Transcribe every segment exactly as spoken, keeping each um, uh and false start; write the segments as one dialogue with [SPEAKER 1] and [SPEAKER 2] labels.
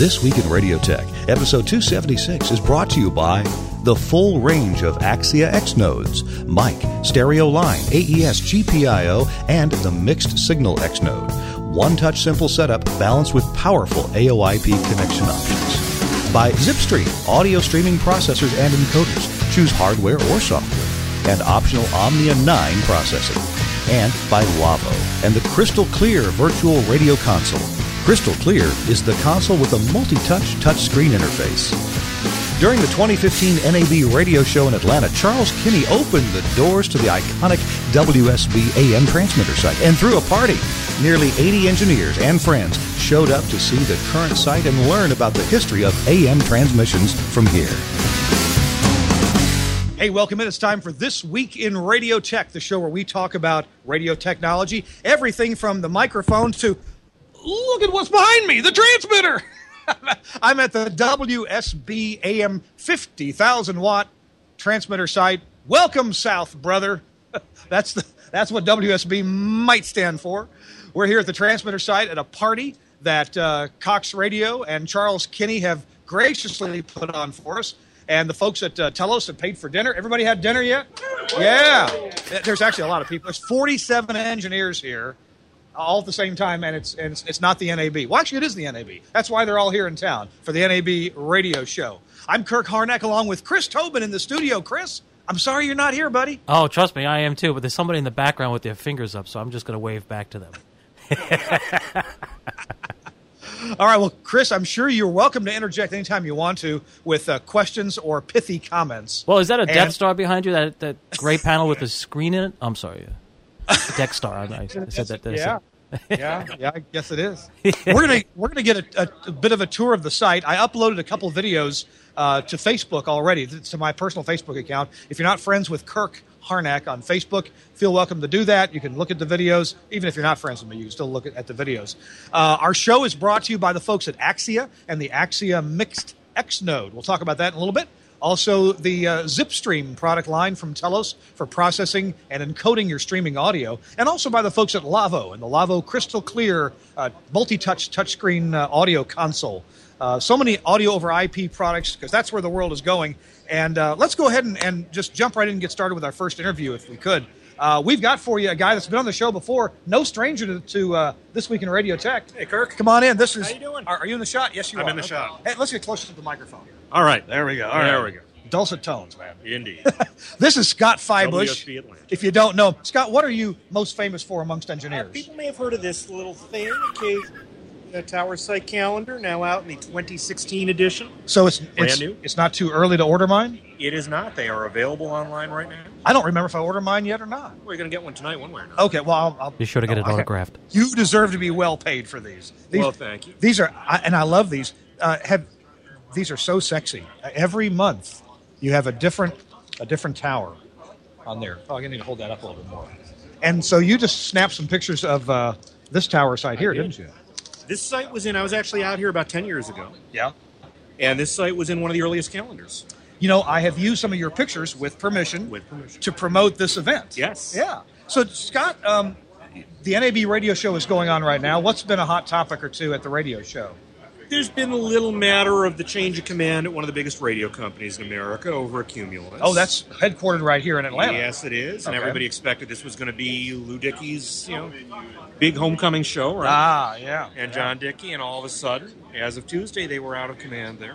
[SPEAKER 1] This Week in Radio Tech, episode two seventy-six, is brought to you by the full range of Axia X nodes, mic, stereo line, A E S, G P I O, and the mixed signal X node. One-touch simple setup balanced with powerful A O I P connection options. By Zipstream, audio streaming processors and encoders. Choose hardware or software. And optional Omnia nine processing. And by Lavo and the Crystal Clear Virtual Radio Console. Crystal Clear is the console with a multi-touch touchscreen interface. During the twenty fifteen N A B radio show in Atlanta, Charles Kinney opened the doors to the iconic W S B A M transmitter site and threw a party. Nearly eighty engineers and friends showed up to see the current site and learn about the history of A M transmissions from here. Hey, welcome in. It's time for This Week in Radio Tech, the show where we talk about radio technology, everything from the microphones to, look at what's behind me, the transmitter. I'm at the W S B A M fifty thousand watt transmitter site. Welcome, South, brother. That's the, that's what W S B might stand for. We're here at the transmitter site at a party that uh, Cox Radio and Charles Kinney have graciously put on for us. And the folks at uh, Telos have paid for dinner. Everybody had dinner yet? Yeah. There's actually a lot of people. There's forty-seven engineers here all at the same time, and it's, and it's it's not the N A B. Well, actually, it is the N A B. That's why they're all here in town for the N A B radio show. I'm Kirk Harnack along with Chris Tobin in the studio. Chris, I'm sorry you're not here, buddy.
[SPEAKER 2] Oh, trust me, I am too, but there's somebody in the background with their fingers up, so I'm just going to wave back to them.
[SPEAKER 1] All right, well, Chris, I'm sure you're welcome to interject anytime you want to with uh, questions or pithy comments.
[SPEAKER 2] Well, is that a
[SPEAKER 1] and...
[SPEAKER 2] Death Star behind you, that that gray panel with the screen in it? I'm sorry. Death Star. I, I said that. that
[SPEAKER 1] yeah. yeah, yeah, I guess it is. We're gonna we're gonna get a, a, a bit of a tour of the site. I uploaded a couple videos uh, to Facebook already, to my personal Facebook account. If you're not friends with Kirk Harnack on Facebook, feel welcome to do that. You can look at the videos. Even if you're not friends with me, you can still look at, at the videos. Uh, our show is brought to you by the folks at Axia and the Axia Mixed X Node. We'll talk about that in a little bit. Also, the uh, Zipstream product line from Telos for processing and encoding your streaming audio. And also by the folks at Lavo and the Lavo Crystal Clear uh, multi-touch touchscreen uh, audio console. Uh, so many audio over I P products, because that's where the world is going. And uh, let's go ahead and, and just jump right in and get started with our first interview, if we could. Uh, we've got for you a guy that's been on the show before, no stranger to, to uh, This Week in Radio Tech.
[SPEAKER 3] Hey, Kirk.
[SPEAKER 1] Come on in. This is.
[SPEAKER 3] How you doing?
[SPEAKER 1] Are, are you in the shot? Yes, you
[SPEAKER 3] I'm
[SPEAKER 1] are.
[SPEAKER 3] in the
[SPEAKER 1] okay.
[SPEAKER 3] shot.
[SPEAKER 1] Hey, let's get closer to the microphone here.
[SPEAKER 3] All right, there we go. All
[SPEAKER 1] there
[SPEAKER 3] right.
[SPEAKER 1] we go. Dulcet tones, man.
[SPEAKER 3] Indeed.
[SPEAKER 1] This is Scott Feibush.
[SPEAKER 3] W S B Atlanta.
[SPEAKER 1] If you don't know, Scott, what are you most famous for amongst engineers?
[SPEAKER 3] Uh, people may have heard of this little thing, okay, the Tower Site calendar, now out in the twenty sixteen edition.
[SPEAKER 1] So it's
[SPEAKER 3] Brand
[SPEAKER 1] it's,
[SPEAKER 3] new.
[SPEAKER 1] It's not too early to order mine?
[SPEAKER 3] It is not. They are available online right now.
[SPEAKER 1] I don't remember if I ordered mine yet or not.
[SPEAKER 3] We're going to get one tonight, one way or another.
[SPEAKER 1] Okay, well, I'll... I'll
[SPEAKER 2] Be sure to get
[SPEAKER 1] no,
[SPEAKER 2] it
[SPEAKER 1] I-
[SPEAKER 2] autographed.
[SPEAKER 1] You deserve to be well paid for these. these
[SPEAKER 3] Well, thank you.
[SPEAKER 1] These are, I, and I love these. Uh, have These are so sexy. Uh, every month, you have a different a different tower on there. Oh, I need to hold that up a little bit more. And so you just snapped some pictures of uh, this tower site here,
[SPEAKER 3] did.
[SPEAKER 1] didn't you?
[SPEAKER 3] This site was in, I was actually out here about ten years ago,
[SPEAKER 1] Yeah.
[SPEAKER 3] and this site was in one of the earliest calendars.
[SPEAKER 1] You know, I have used some of your pictures with permission,
[SPEAKER 3] With permission.
[SPEAKER 1] to promote this event.
[SPEAKER 3] Yes.
[SPEAKER 1] Yeah. So, Scott, um, the N A B radio show is going on right now. What's been a hot topic or two at the radio show?
[SPEAKER 3] There's been a little matter of the change of command at one of the biggest radio companies in America over at Cumulus.
[SPEAKER 1] Oh, that's headquartered right here in Atlanta.
[SPEAKER 3] Yes, it is, and
[SPEAKER 1] Okay.
[SPEAKER 3] everybody expected this was going to be Lou Dickey's, you know, big homecoming show, right?
[SPEAKER 1] Ah, yeah.
[SPEAKER 3] and John Dickey, and all of a sudden, as of Tuesday, they were out of command there.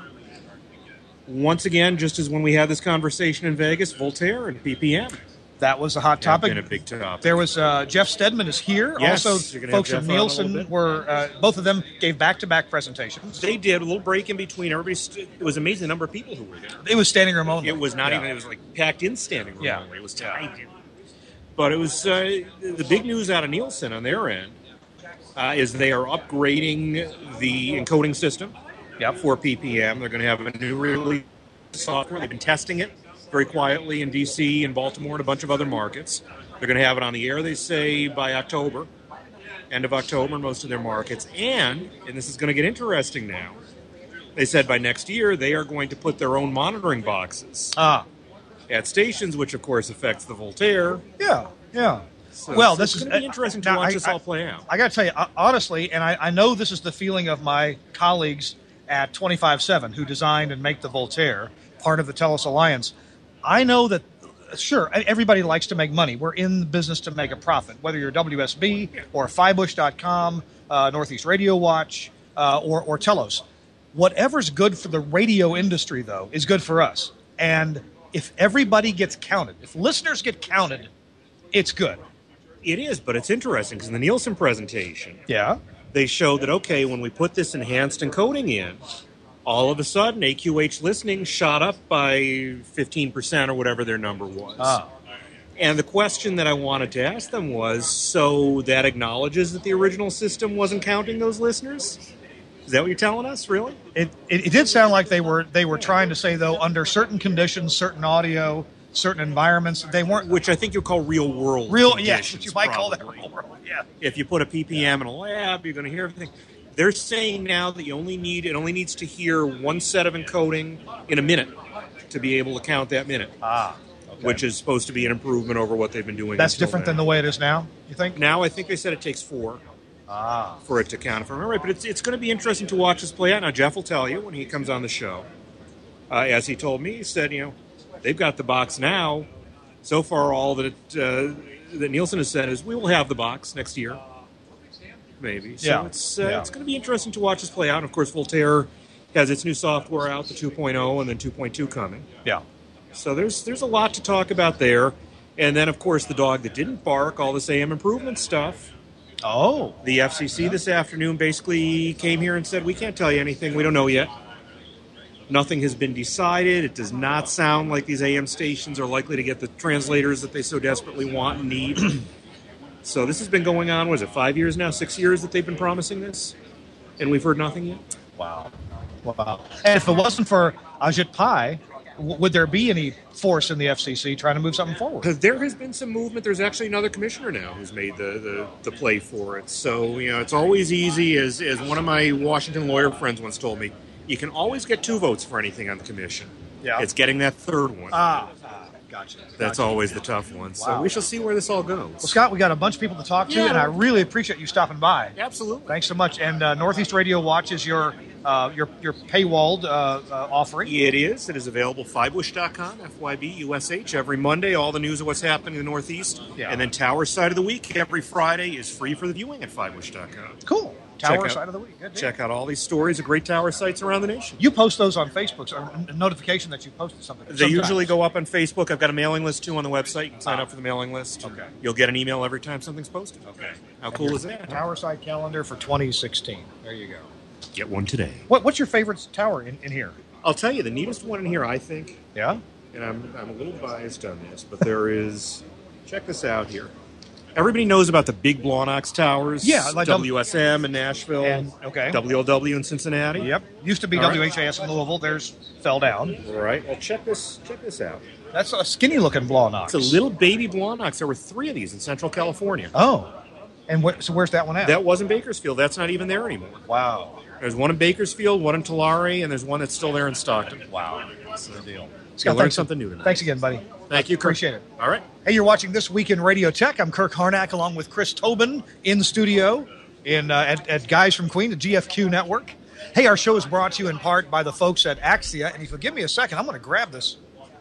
[SPEAKER 3] Once again, just as when we had this conversation in Vegas, Voltaire and P P M
[SPEAKER 1] That was a hot
[SPEAKER 3] have
[SPEAKER 1] topic.
[SPEAKER 3] been a big topic.
[SPEAKER 1] There was uh, Jeff Stedman is here.
[SPEAKER 3] Yes,
[SPEAKER 1] also,
[SPEAKER 3] you're gonna have
[SPEAKER 1] folks
[SPEAKER 3] Jeff
[SPEAKER 1] at
[SPEAKER 3] on in a little
[SPEAKER 1] Nielsen
[SPEAKER 3] bit.
[SPEAKER 1] were uh, both of them gave back-to-back presentations.
[SPEAKER 3] They did a little break in between. Everybody, st- it was amazing the number of people who were there.
[SPEAKER 1] It was standing room only.
[SPEAKER 3] It was not
[SPEAKER 1] Yeah.
[SPEAKER 3] even. It was like packed in standing room
[SPEAKER 1] Yeah.
[SPEAKER 3] only. It was tight. But it was uh, the big news out of Nielsen on their end uh, is they are upgrading the encoding system
[SPEAKER 1] Yep.
[SPEAKER 3] for P P M. They're going to have a new release of software. They've been testing it very quietly in D C and Baltimore and a bunch of other markets. They're going to have it on the air, they say, by October, end of October in most of their markets. And, and this is going to get interesting now, they said by next year they are going to put their own monitoring boxes
[SPEAKER 1] Ah,
[SPEAKER 3] at stations, which of course affects the Voltaire.
[SPEAKER 1] yeah, yeah.
[SPEAKER 3] So
[SPEAKER 1] well,
[SPEAKER 3] it's,
[SPEAKER 1] this
[SPEAKER 3] it's
[SPEAKER 1] is
[SPEAKER 3] going to be interesting to
[SPEAKER 1] now,
[SPEAKER 3] watch
[SPEAKER 1] I-
[SPEAKER 3] this
[SPEAKER 1] I-
[SPEAKER 3] all play out.
[SPEAKER 1] I got to tell you, uh, honestly, and I, I know this is the feeling of my colleagues
[SPEAKER 4] at twenty-five seven, who designed and make the Voltaire, part of the TELUS Alliance, I know that, sure, everybody likes to make money. We're in the business to make a profit, whether you're W S B or Fibush dot com, uh, Northeast Radio Watch, uh, or, or TELUS. Whatever's good for the radio industry, though, is good for us. And if everybody gets counted, if listeners get counted, it's good.
[SPEAKER 3] It is, but it's interesting because in the Nielsen presentation,
[SPEAKER 4] Yeah.
[SPEAKER 3] they showed that, okay, when we put this enhanced encoding in, all of a sudden A Q H listening shot up by fifteen percent or whatever their number was.
[SPEAKER 4] Ah.
[SPEAKER 3] And the question that I wanted to ask them was, so that acknowledges that the original system wasn't counting those listeners? Is that what you're telling us, really?
[SPEAKER 4] It, it, it did sound like they were they were trying to say, though, under certain conditions, certain audio, certain environments, they weren't...
[SPEAKER 3] Which I think you'll call real world
[SPEAKER 4] Real,
[SPEAKER 3] conditions,
[SPEAKER 4] yes, you might call that
[SPEAKER 3] probably.
[SPEAKER 4] real world, yeah.
[SPEAKER 3] If you put a P P M in a lab, you're going to hear everything. They're saying now that you only need it only needs to hear one set of encoding in a minute to be able to count that minute.
[SPEAKER 4] Ah, okay.
[SPEAKER 3] Which is supposed to be an improvement over what they've been doing.
[SPEAKER 4] That's
[SPEAKER 3] until
[SPEAKER 4] different
[SPEAKER 3] now.
[SPEAKER 4] than the way it is now, you think?
[SPEAKER 3] Now I think they said it takes four
[SPEAKER 4] Ah.
[SPEAKER 3] for it to count, if I remember right. But it's it's going to be interesting to watch this play out. Now Jeff will tell you when he comes on the show. Uh, as he told me, he said, you know, they've got the box now. So far, all that it, uh, that Nielsen has said is we will have the box next year. Maybe. So
[SPEAKER 4] Yeah.
[SPEAKER 3] it's uh,
[SPEAKER 4] Yeah.
[SPEAKER 3] it's going to be interesting to watch this play out. And of course, Voltaire has its new software out, the two point oh, and then two point two coming.
[SPEAKER 4] Yeah.
[SPEAKER 3] So there's there's a lot to talk about there. And then, of course, the dog that didn't bark, all this A M improvement stuff.
[SPEAKER 4] Oh.
[SPEAKER 3] The F C C this afternoon basically came here and said, we can't tell you anything. We don't know yet. Nothing has been decided. It does not sound like these A M stations are likely to get the translators that they so desperately want and need. So this has been going on, was it five years now, six years that they've been promising this? And we've heard nothing yet?
[SPEAKER 4] Wow. Wow. And if it wasn't for Ajit Pai, w- would there be any force in the F C C trying to move something forward?
[SPEAKER 3] Because there has been some movement. There's actually another commissioner now who's made the, the, the play for it. So, you know, it's always easy, as, as one of my Washington lawyer friends once told me, you can always get two votes for anything on the commission.
[SPEAKER 4] Yeah.
[SPEAKER 3] It's getting that third one.
[SPEAKER 4] Ah, ah gotcha.
[SPEAKER 3] That's
[SPEAKER 4] gotcha.
[SPEAKER 3] always the tough one. So
[SPEAKER 4] Wow.
[SPEAKER 3] we shall see where this all goes.
[SPEAKER 4] Well, Scott, we got a bunch of people to talk to,
[SPEAKER 3] Yeah.
[SPEAKER 4] and I really appreciate you stopping by.
[SPEAKER 3] Absolutely.
[SPEAKER 4] Thanks so much. And uh, Northeast Radio Watch is your uh, your your paywalled uh, uh, offering.
[SPEAKER 3] It is. It is available Fibush dot com, F Y B U S H, every Monday. All the news of what's happening in the Northeast.
[SPEAKER 4] Yeah.
[SPEAKER 3] And then Tower Side of the Week every Friday is free for the viewing at Fibush dot com.
[SPEAKER 4] Cool.
[SPEAKER 3] Check
[SPEAKER 4] Tower
[SPEAKER 3] out-
[SPEAKER 4] side of the week. Good deal.
[SPEAKER 3] Check out all these stories of great tower sites around the nation.
[SPEAKER 4] You post those on Facebook, so a notification that you posted something.
[SPEAKER 3] They
[SPEAKER 4] sometimes.
[SPEAKER 3] usually go up on Facebook. I've got a mailing list, too, on the website. You can sign
[SPEAKER 4] Ah.
[SPEAKER 3] up for the mailing list.
[SPEAKER 4] Okay.
[SPEAKER 3] You'll get an email every time something's posted.
[SPEAKER 4] Okay.
[SPEAKER 3] How cool is that?
[SPEAKER 4] Tower side calendar for twenty sixteen. There you go.
[SPEAKER 3] Get one today.
[SPEAKER 4] What, what's your favorite tower in, in here?
[SPEAKER 3] I'll tell you, the neatest one in here, I think,
[SPEAKER 4] Yeah?
[SPEAKER 3] and I'm, I'm a little biased on this, but there is, check this out here. Everybody knows about the big Blawnox towers.
[SPEAKER 4] Yeah, like
[SPEAKER 3] W S M in Nashville.
[SPEAKER 4] And- okay.
[SPEAKER 3] W L W in Cincinnati.
[SPEAKER 4] Yep. Used to be
[SPEAKER 3] All
[SPEAKER 4] W
[SPEAKER 3] right.
[SPEAKER 4] H A S in Louisville. There's fell down.
[SPEAKER 3] All right. Well, check this. Check this out.
[SPEAKER 4] That's a skinny looking Blawnox.
[SPEAKER 3] It's a little baby Blawnox. There were three of these in Central California.
[SPEAKER 4] Oh. And wh- so where's that one at?
[SPEAKER 3] That was in Bakersfield. That's not even there anymore.
[SPEAKER 4] Wow.
[SPEAKER 3] There's one in Bakersfield, one in Tulare, and there's one that's still there in Stockton.
[SPEAKER 4] Wow. That's the deal.
[SPEAKER 3] You learned
[SPEAKER 4] thanks-
[SPEAKER 3] something new tonight.
[SPEAKER 4] Thanks again, buddy.
[SPEAKER 3] Thank you, Kirk.
[SPEAKER 4] Appreciate it.
[SPEAKER 3] All right.
[SPEAKER 4] Hey, you're watching This Week in Radio Tech. I'm Kirk Harnack along with Chris Tobin in studio in uh, at, at Guys from Queen, the G F Q network. Hey, our show is brought to you in part by the folks at Axia. And if you'll give me a second, I'm going to grab this.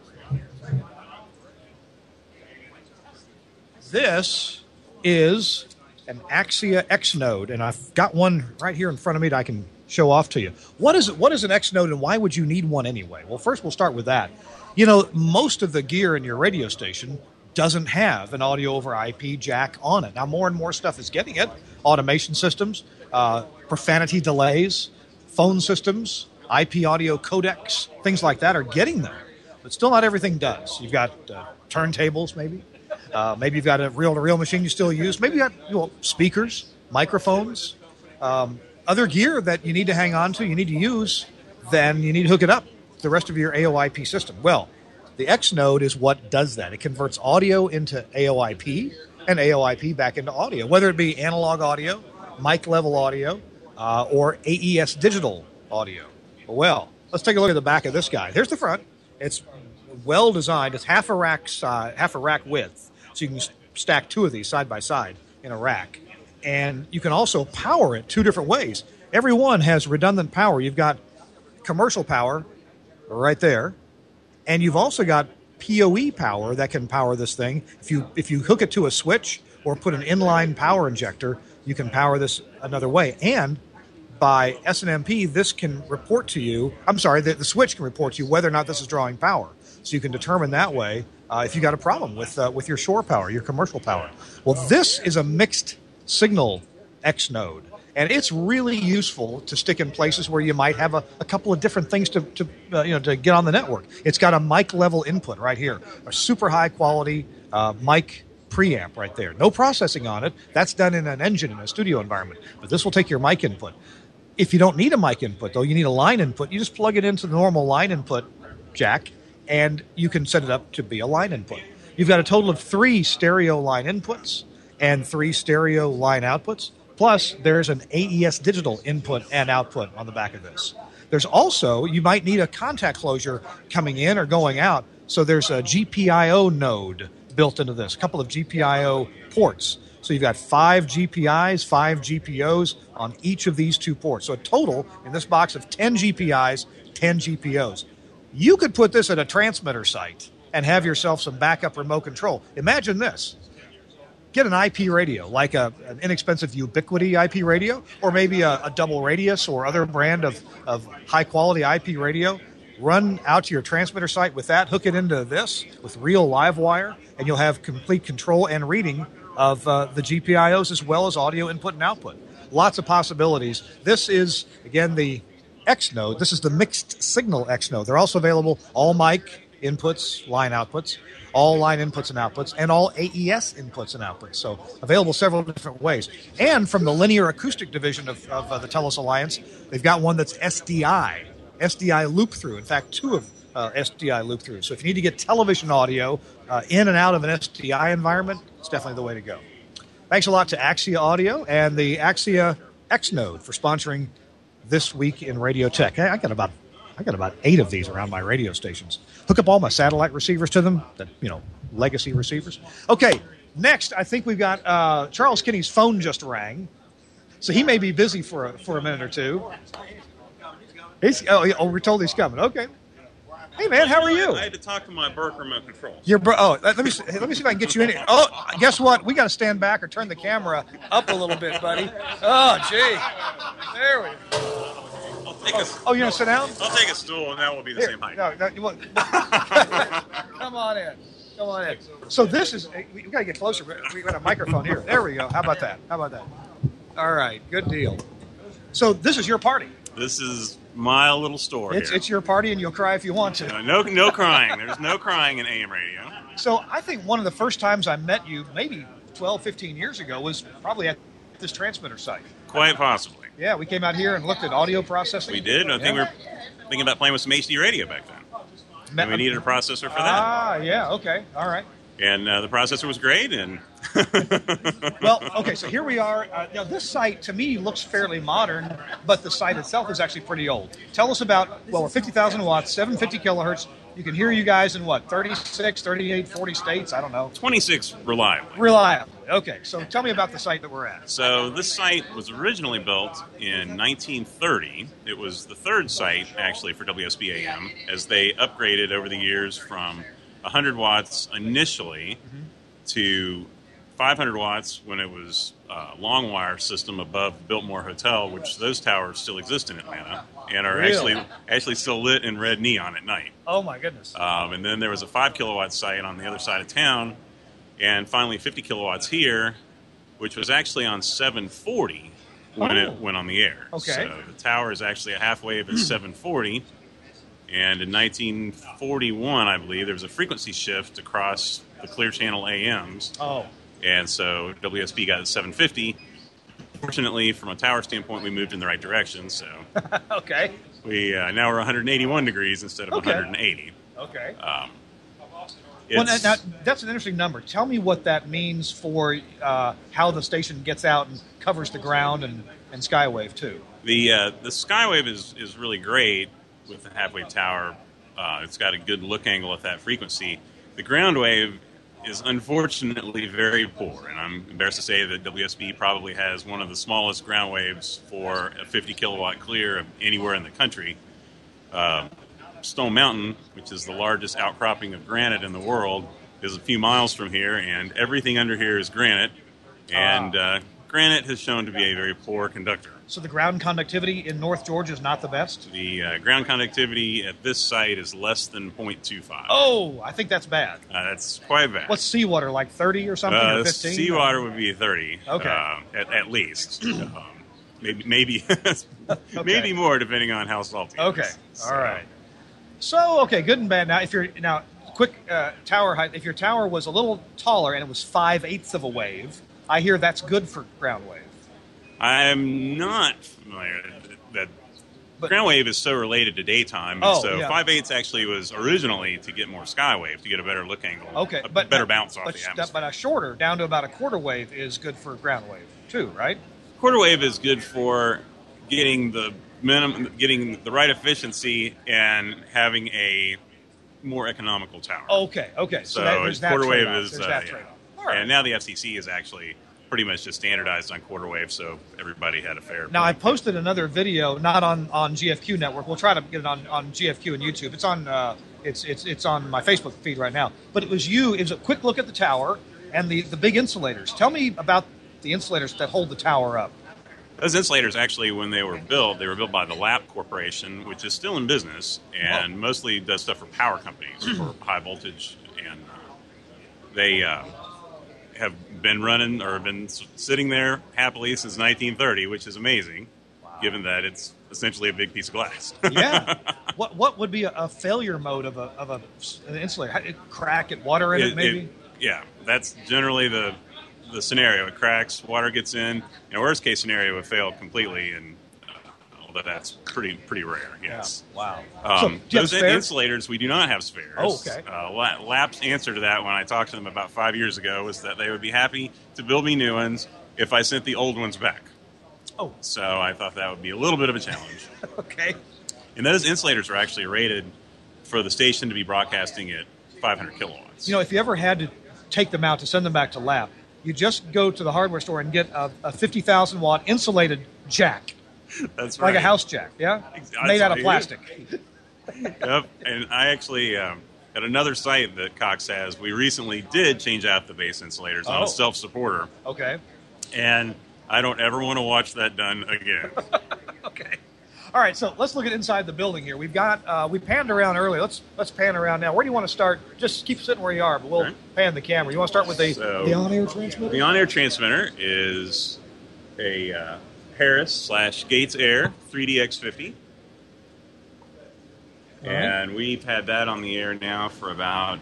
[SPEAKER 4] This is an Axia X node, and I've got one right here in front of me that I can show off to you. What is it? What is an X node, and why would you need one anyway? Well, first we'll start with that. You know, most of the gear in your radio station doesn't have an audio over I P jack on it. Now, more and more stuff is getting it. Automation systems, uh, profanity delays, phone systems, I P audio codecs, things like that are getting them. But still not everything does. You've got uh, turntables, maybe. Uh, maybe you've got a reel-to-reel machine you still use. Maybe you've got you know, speakers, microphones, um, other gear that you need to hang on to, you need to use, then you need to hook it up to the rest of your A O I P system. Well, the X node is what does that. It converts audio into A O I P and A O I P back into audio, whether it be analog audio, mic-level audio, uh, or A E S digital audio. Well, let's take a look at the back of this guy. Here's the front. It's well designed. It's half a rack size, half a rack width, so you can s- stack two of these side by side in a rack. And you can also power it two different ways. Every one has redundant power. You've got commercial power right there, and you've also got P O E power that can power this thing. If you if you hook it to a switch or put an inline power injector, you can power this another way. And by S N M P, this can report to you, I'm sorry, the, the switch can report to you whether or not this is drawing power. So you can determine that way uh, if you got a problem with uh, with your shore power, your commercial power. Well, this is a mixed signal X node. And it's really useful to stick in places where you might have a, a couple of different things to, to uh, you know to get on the network. It's got a mic level input right here, a super high quality uh, mic preamp right there. No processing on it. That's done in an engine in a studio environment. But this will take your mic input. If you don't need a mic input, though, you need a line input. You just plug it into the normal line input jack, and you can set it up to be a line input. You've got a total of three stereo line inputs and three stereo line outputs. Plus, there's an A E S digital input and output on the back of this. There's also, you might need a contact closure coming in or going out. So there's a G P I O node built into this, a couple of G P I O ports. So you've got five G P Is, five G P Os on each of these two ports. So a total in this box of ten G P Is, ten G P Os. You could put this at a transmitter site and have yourself some backup remote control. Imagine this. Get an I P radio, like a, an inexpensive Ubiquiti I P radio, or maybe a, a double radius or other brand of, of high-quality I P radio. Run out to your transmitter site with that, hook it into this with real live wire, and you'll have complete control and reading of uh, the G P I Os as well as audio input and output. Lots of possibilities. This is, again, the X node. This is the mixed signal X node. They're also available all mic inputs, line outputs, all line inputs and outputs, and all A E S inputs and outputs. So available several different ways. And from the linear acoustic division of, of uh, the Telos Alliance, they've got one that's S D I, S D I loop through. In fact, two of uh, S D I loop through. So if you need to get television audio uh, in and out of an S D I environment, it's definitely the way to go. Thanks a lot to Axia Audio and the Axia X Node for sponsoring This Week in Radio Tech. I got about I got about eight of these around my radio stations. Hook up all my satellite receivers to them, that, you know, legacy receivers. Okay, next, I think we've got uh, Charles Kinney's phone just rang, so he may be busy for a, for a minute or two. He's, oh, oh, we're told he's coming. Okay. Hey, man, how are you?
[SPEAKER 5] I had to talk to my Burke remote control.
[SPEAKER 4] Your bro- oh, let me see, let me see if I can get you in here. Oh, guess what? We got to stand back or turn the camera up a little bit, buddy. Oh, gee. There we go.
[SPEAKER 5] I'll take a,
[SPEAKER 4] Oh, you're going to sit down?
[SPEAKER 5] I'll take a stool, and that will be the
[SPEAKER 4] Here,
[SPEAKER 5] same height.
[SPEAKER 4] No, no, you want, come on in. Come on in. So this is, we got to get closer. We got a microphone here. There we go. How about that? How about that? All right. Good deal. So this is your party.
[SPEAKER 5] This is my little store
[SPEAKER 4] It's
[SPEAKER 5] here.
[SPEAKER 4] it's your party, and you'll cry if you want to.
[SPEAKER 5] Uh, no, no crying. There's no crying in A M radio.
[SPEAKER 4] So I think one of the first times I met you, maybe twelve, fifteen years ago, was probably at this transmitter site.
[SPEAKER 5] Quite possibly.
[SPEAKER 4] Yeah, we came out here and looked at audio processing.
[SPEAKER 5] We did. I think
[SPEAKER 4] Yeah.
[SPEAKER 5] we were thinking about playing with some H D radio back then.
[SPEAKER 4] Me-
[SPEAKER 5] And we needed a processor for that.
[SPEAKER 4] Ah, yeah, okay, all right.
[SPEAKER 5] And uh, the processor was great. And
[SPEAKER 4] Well, okay, so here we are. Uh, now, this site, to me, looks fairly modern, but the site itself is actually pretty old. Tell us about, well, we're fifty thousand watts, seven hundred fifty kilohertz. You can hear you guys in, what, thirty-six, thirty-eight, forty states? I don't know.
[SPEAKER 5] twenty-six reliably.
[SPEAKER 4] Reliably. Okay, so tell me about the site that we're at.
[SPEAKER 5] So this site was originally built in nineteen thirty. It was the third site, actually, for W S B A M, as they upgraded over the years from one hundred watts initially
[SPEAKER 4] Mm-hmm.
[SPEAKER 5] to five hundred watts when it was a long wire system above the Biltmore Hotel, which those towers still exist in Atlanta and are
[SPEAKER 4] Really?
[SPEAKER 5] actually actually still lit in red neon at night.
[SPEAKER 4] Oh, my goodness.
[SPEAKER 5] Um, and then there was a five kilowatt site on the other side of town, and finally fifty kilowatts here, which was actually on seven forty when
[SPEAKER 4] Oh.
[SPEAKER 5] it went on the air.
[SPEAKER 4] Okay.
[SPEAKER 5] So the tower is actually a half wave at seven forty, and in nineteen forty-one, I believe, there was a frequency shift across the Clear Channel A Ms,
[SPEAKER 4] Oh,
[SPEAKER 5] and so W S B got at seven fifty. Fortunately, from a tower standpoint, we moved in the right direction, so
[SPEAKER 4] okay,
[SPEAKER 5] we uh, now we're one hundred eighty-one degrees instead of
[SPEAKER 4] Okay.
[SPEAKER 5] one hundred eighty.
[SPEAKER 4] okay.
[SPEAKER 5] Um,
[SPEAKER 4] Well, now,
[SPEAKER 5] it's-
[SPEAKER 4] now, that's an interesting number. Tell me what that means for uh, how the station gets out and covers the ground and, and Skywave, too.
[SPEAKER 5] The uh, the Skywave is, is really great with the half wave tower. Uh, it's got a good look angle at that frequency. The ground wave is unfortunately very poor, and I'm embarrassed to say that W S B probably has one of the smallest ground waves for a fifty kilowatt clear of anywhere in the country. Uh, Stone Mountain, which is the largest outcropping of granite in the world, is a few miles from here, and everything under here is granite. And uh, granite has shown to be a very poor conductor.
[SPEAKER 4] So the ground conductivity in North Georgia is not the best?
[SPEAKER 5] The uh, ground conductivity at this site is less than zero point two five.
[SPEAKER 4] Oh, I think that's bad.
[SPEAKER 5] Uh, that's quite bad.
[SPEAKER 4] What's seawater, like thirty or something,
[SPEAKER 5] uh,
[SPEAKER 4] or fifteen?
[SPEAKER 5] Seawater would be thirty.
[SPEAKER 4] Okay.
[SPEAKER 5] Uh, at, at least. um, maybe maybe,
[SPEAKER 4] okay.
[SPEAKER 5] maybe more, depending on how salty it
[SPEAKER 4] Okay,
[SPEAKER 5] is. So,
[SPEAKER 4] all right. So, okay, good and bad. Now, if you're now quick uh, tower height, if your tower was a little taller and it was five eighths of a wave, I hear that's good for ground wave.
[SPEAKER 5] I'm not familiar that
[SPEAKER 4] But-
[SPEAKER 5] ground wave is so related to daytime.
[SPEAKER 4] Oh,
[SPEAKER 5] so
[SPEAKER 4] yeah.
[SPEAKER 5] five eighths actually was originally to get more sky wave, to get a better look angle.
[SPEAKER 4] Okay,
[SPEAKER 5] a
[SPEAKER 4] but
[SPEAKER 5] better bounce off
[SPEAKER 4] but,
[SPEAKER 5] the
[SPEAKER 4] sh-
[SPEAKER 5] atmosphere.
[SPEAKER 4] But a shorter, down to about a quarter wave, is good for ground wave too, right?
[SPEAKER 5] Quarter wave is good for getting the minimum, getting the right efficiency and having a more economical tower.
[SPEAKER 4] Okay, okay. So,
[SPEAKER 5] So
[SPEAKER 4] that, there's that
[SPEAKER 5] quarter wave
[SPEAKER 4] trade-off.
[SPEAKER 5] is
[SPEAKER 4] There's
[SPEAKER 5] uh,
[SPEAKER 4] that
[SPEAKER 5] yeah.
[SPEAKER 4] trade-off. All right.
[SPEAKER 5] And now the F C C is actually pretty much just standardized on quarter wave, so everybody had a fair.
[SPEAKER 4] Now, I
[SPEAKER 5] point.
[SPEAKER 4] posted another video, not on, on G F Q Network. We'll try to get it on, on G F Q and YouTube. It's on uh, it's it's it's on my Facebook feed right now. But it was you. It was a quick look at the tower and the, the big insulators. Tell me about the insulators that hold the tower up.
[SPEAKER 5] Those insulators, actually, when they were built, they were built by the L A P Corporation, which is still in business and
[SPEAKER 4] Oh.
[SPEAKER 5] mostly does stuff for power companies for high voltage. And uh, they uh, have been running or been s- sitting there happily since nineteen thirty, which is amazing, given that it's essentially a big piece of glass.
[SPEAKER 4] Yeah. what what would be a, a failure mode of a of a an insulator? How- it crack it, water in it,
[SPEAKER 5] It-
[SPEAKER 4] maybe.
[SPEAKER 5] it- yeah, that's generally the the scenario. It cracks, water gets in. In a worst case scenario, it would fail completely, and uh, although that's pretty pretty rare. Yes.
[SPEAKER 4] Yeah. Wow.
[SPEAKER 5] Um,
[SPEAKER 4] So, do you have
[SPEAKER 5] those in-
[SPEAKER 4] spares?
[SPEAKER 5] insulators, we do not have spares.
[SPEAKER 4] Oh, okay.
[SPEAKER 5] Uh, La- L A P's answer to that when I talked to them about five years ago was that they would be happy to build me new ones if I sent the old ones back.
[SPEAKER 4] Oh.
[SPEAKER 5] So I thought that would be a little bit of a challenge.
[SPEAKER 4] Okay.
[SPEAKER 5] And those insulators are actually rated for the station to be broadcasting at five hundred kilowatts.
[SPEAKER 4] You know, if you ever had to take them out to send them back to L A P, you just go to the hardware store and get a, a fifty thousand watt insulated jack,
[SPEAKER 5] That's right.
[SPEAKER 4] like a house jack, yeah?
[SPEAKER 5] That's
[SPEAKER 4] Made out
[SPEAKER 5] what
[SPEAKER 4] of
[SPEAKER 5] it
[SPEAKER 4] plastic.
[SPEAKER 5] Yep. And I actually, um, at another site that Cox has, we recently did change out the base insulators on
[SPEAKER 4] Oh.
[SPEAKER 5] a self-supporter.
[SPEAKER 4] Okay.
[SPEAKER 5] And I don't ever want to watch that done again.
[SPEAKER 4] Okay. All right, so let's look at inside the building here. We've got uh, we panned around earlier. Let's let's pan around now. Where do you want to start? Just keep sitting where you are, but we'll
[SPEAKER 5] Okay.
[SPEAKER 4] pan the camera. You want to start with the,
[SPEAKER 5] So-
[SPEAKER 4] the on-air transmitter?
[SPEAKER 5] The on-air transmitter is a uh, Harris slash Gates Air three D X fifty.
[SPEAKER 4] All right.
[SPEAKER 5] And we've had that on the air now for about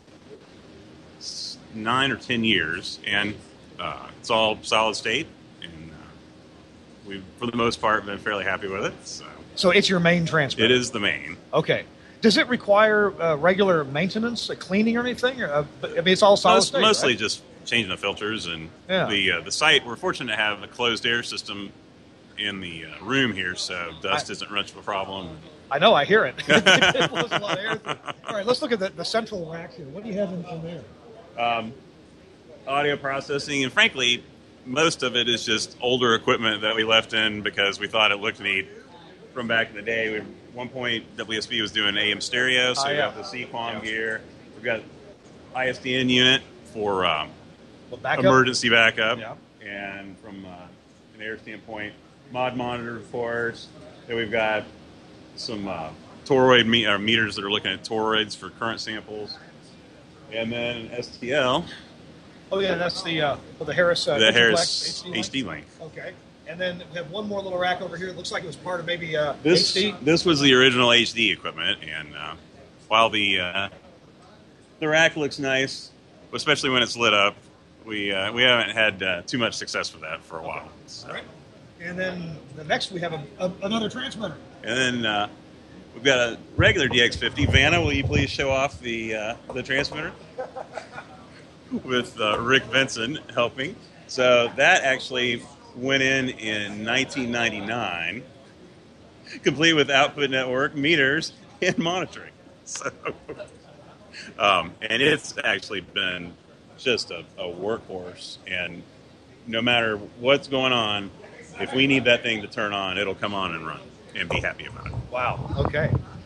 [SPEAKER 5] s- nine or ten years. And uh, it's all solid state. And uh, we've, for the most part, been fairly happy with it. So
[SPEAKER 4] So it's your main transmitter.
[SPEAKER 5] it is the main.
[SPEAKER 4] Okay. Does it require uh, regular maintenance, uh, cleaning, or anything? Or, uh, I mean, it's all solid
[SPEAKER 5] Most,
[SPEAKER 4] state,
[SPEAKER 5] mostly
[SPEAKER 4] right?
[SPEAKER 5] just changing the filters and
[SPEAKER 4] Yeah.
[SPEAKER 5] the uh, the site. We're fortunate to have a closed air system in the uh, room here, so dust
[SPEAKER 4] I-
[SPEAKER 5] isn't much of a problem.
[SPEAKER 4] I know, I hear it. It blows a lot of air through. All right, let's look at the, the central rack here. What do you have in, in there?
[SPEAKER 5] Um, audio processing, and frankly, most of it is just older equipment that we left in because we thought it looked neat from back in the day. We, at one point, W S B was doing A M stereo, so
[SPEAKER 4] Oh,
[SPEAKER 5] we
[SPEAKER 4] yeah.
[SPEAKER 5] have the C QAM gear. We've got I S D N unit for um,
[SPEAKER 4] Well, backup?
[SPEAKER 5] emergency backup,
[SPEAKER 4] Yeah.
[SPEAKER 5] and from uh, an air standpoint, mod monitor, of course. Then we've got some uh, toroid me- uh, meters that are looking at toroids for current samples, and then S T L,
[SPEAKER 4] Oh, yeah, that's the uh, well, the Harris uh,
[SPEAKER 5] the
[SPEAKER 4] Interplex
[SPEAKER 5] Harris
[SPEAKER 4] H
[SPEAKER 5] H
[SPEAKER 4] D
[SPEAKER 5] D
[SPEAKER 4] link.
[SPEAKER 5] link.
[SPEAKER 4] Okay. And then we have one more little rack over here. It looks like it was part of maybe uh,
[SPEAKER 5] This
[SPEAKER 4] H D.
[SPEAKER 5] this was the original H D equipment, and uh, while the uh, the rack looks nice, especially when it's lit up, we uh, we haven't had uh, too much success with that for a while. So-
[SPEAKER 4] All right. And then the next we have a, a, another transmitter.
[SPEAKER 5] And then uh, we've got a regular D X fifty. Vanna, will you please show off the uh, the transmitter? With uh, Rick Benson helping. So that actually went in in nineteen ninety-nine, complete with output network, meters, and monitoring. So, um, and it's actually been just a, a workhorse. And no matter what's going on, if we need that thing to turn on, it'll come on and run and be happy about it.
[SPEAKER 4] Wow. Okay.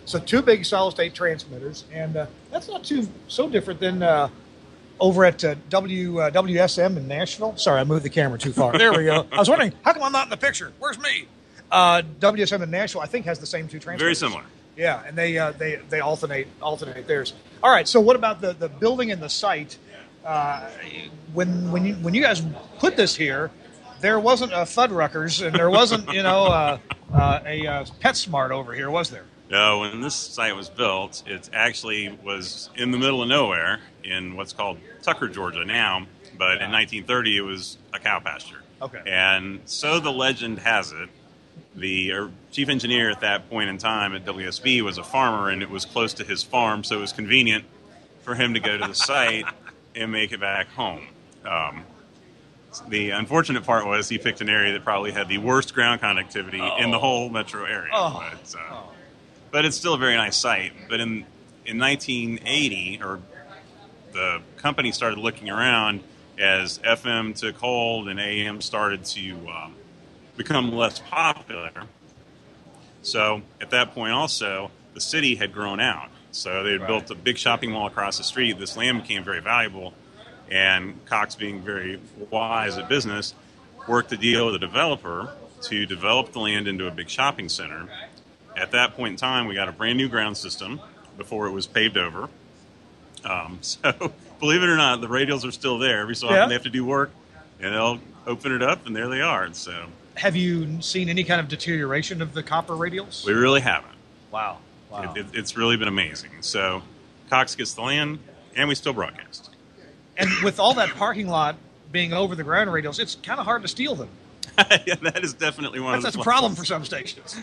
[SPEAKER 4] So two big solid-state transmitters, and uh, that's not too so different than uh, over at uh, W uh, W S M in Nashville. Sorry, I moved the camera too far. There we go. I was wondering, how come I'm not in the picture? Where's me? Uh, W S M in Nashville, I think, has the same two transmitters.
[SPEAKER 5] Very similar.
[SPEAKER 4] Yeah, and they uh, they they alternate alternate theirs. All right. So what about the, the building and the site? Uh, when when you when you guys put this here, there wasn't a Fuddruckers and there wasn't you know uh, uh, a uh, PetSmart over here, was there?
[SPEAKER 5] No, when this site was built, it actually was in the middle of nowhere in what's called Tucker, Georgia now, but in nineteen thirty it was a cow pasture.
[SPEAKER 4] Okay.
[SPEAKER 5] And so the legend has it, the uh, chief engineer at that point in time at W S B was a farmer, and it was close to his farm, so it was convenient for him to go to the site and make it back home. Um, the unfortunate part was he picked an area that probably had the worst ground connectivity oh. in the whole metro area.
[SPEAKER 4] Oh.
[SPEAKER 5] But, uh,
[SPEAKER 4] oh.
[SPEAKER 5] but it's still a very nice site. But in in nineteen eighty, or the company started looking around as F M took hold and A M started to um, become less popular. So at that point also, the city had grown out. So they had
[SPEAKER 4] right.
[SPEAKER 5] built a big shopping mall across the street. This land became very valuable. And Cox, being very wise at business, worked a deal with a developer to develop the land into a big shopping center. At that point in time, we got a brand new ground system before it was paved over. Um, so, believe it or not, the radials are still there. Every so often
[SPEAKER 4] yeah.
[SPEAKER 5] they have to do work, and they'll open it up, and there they are. So,
[SPEAKER 4] have you seen any kind of deterioration of the copper radials?
[SPEAKER 5] We really haven't.
[SPEAKER 4] Wow. Wow.
[SPEAKER 5] It, it, it's really been amazing. So, Cox gets the land, and we still broadcast.
[SPEAKER 4] And with all that parking lot being over the ground radials, it's kind of hard to steal them.
[SPEAKER 5] Yeah, that is definitely one
[SPEAKER 4] that's,
[SPEAKER 5] of the
[SPEAKER 4] That's a problem for some stations.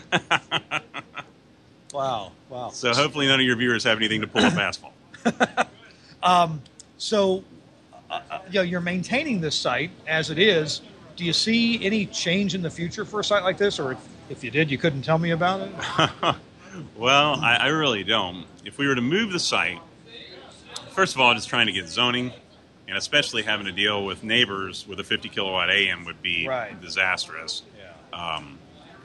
[SPEAKER 4] Wow, wow.
[SPEAKER 5] So hopefully none of your viewers have anything to pull up asphalt.
[SPEAKER 4] um, so, uh, you know, you're maintaining this site as it is. Do you see any change in the future for a site like this? Or if, if you did, you couldn't tell me about it?
[SPEAKER 5] Well, I, I really don't. If we were to move the site, first of all, just trying to get zoning, and especially having to deal with neighbors with a fifty kilowatt A M would be
[SPEAKER 4] right.
[SPEAKER 5] disastrous.
[SPEAKER 4] Yeah.
[SPEAKER 5] Um,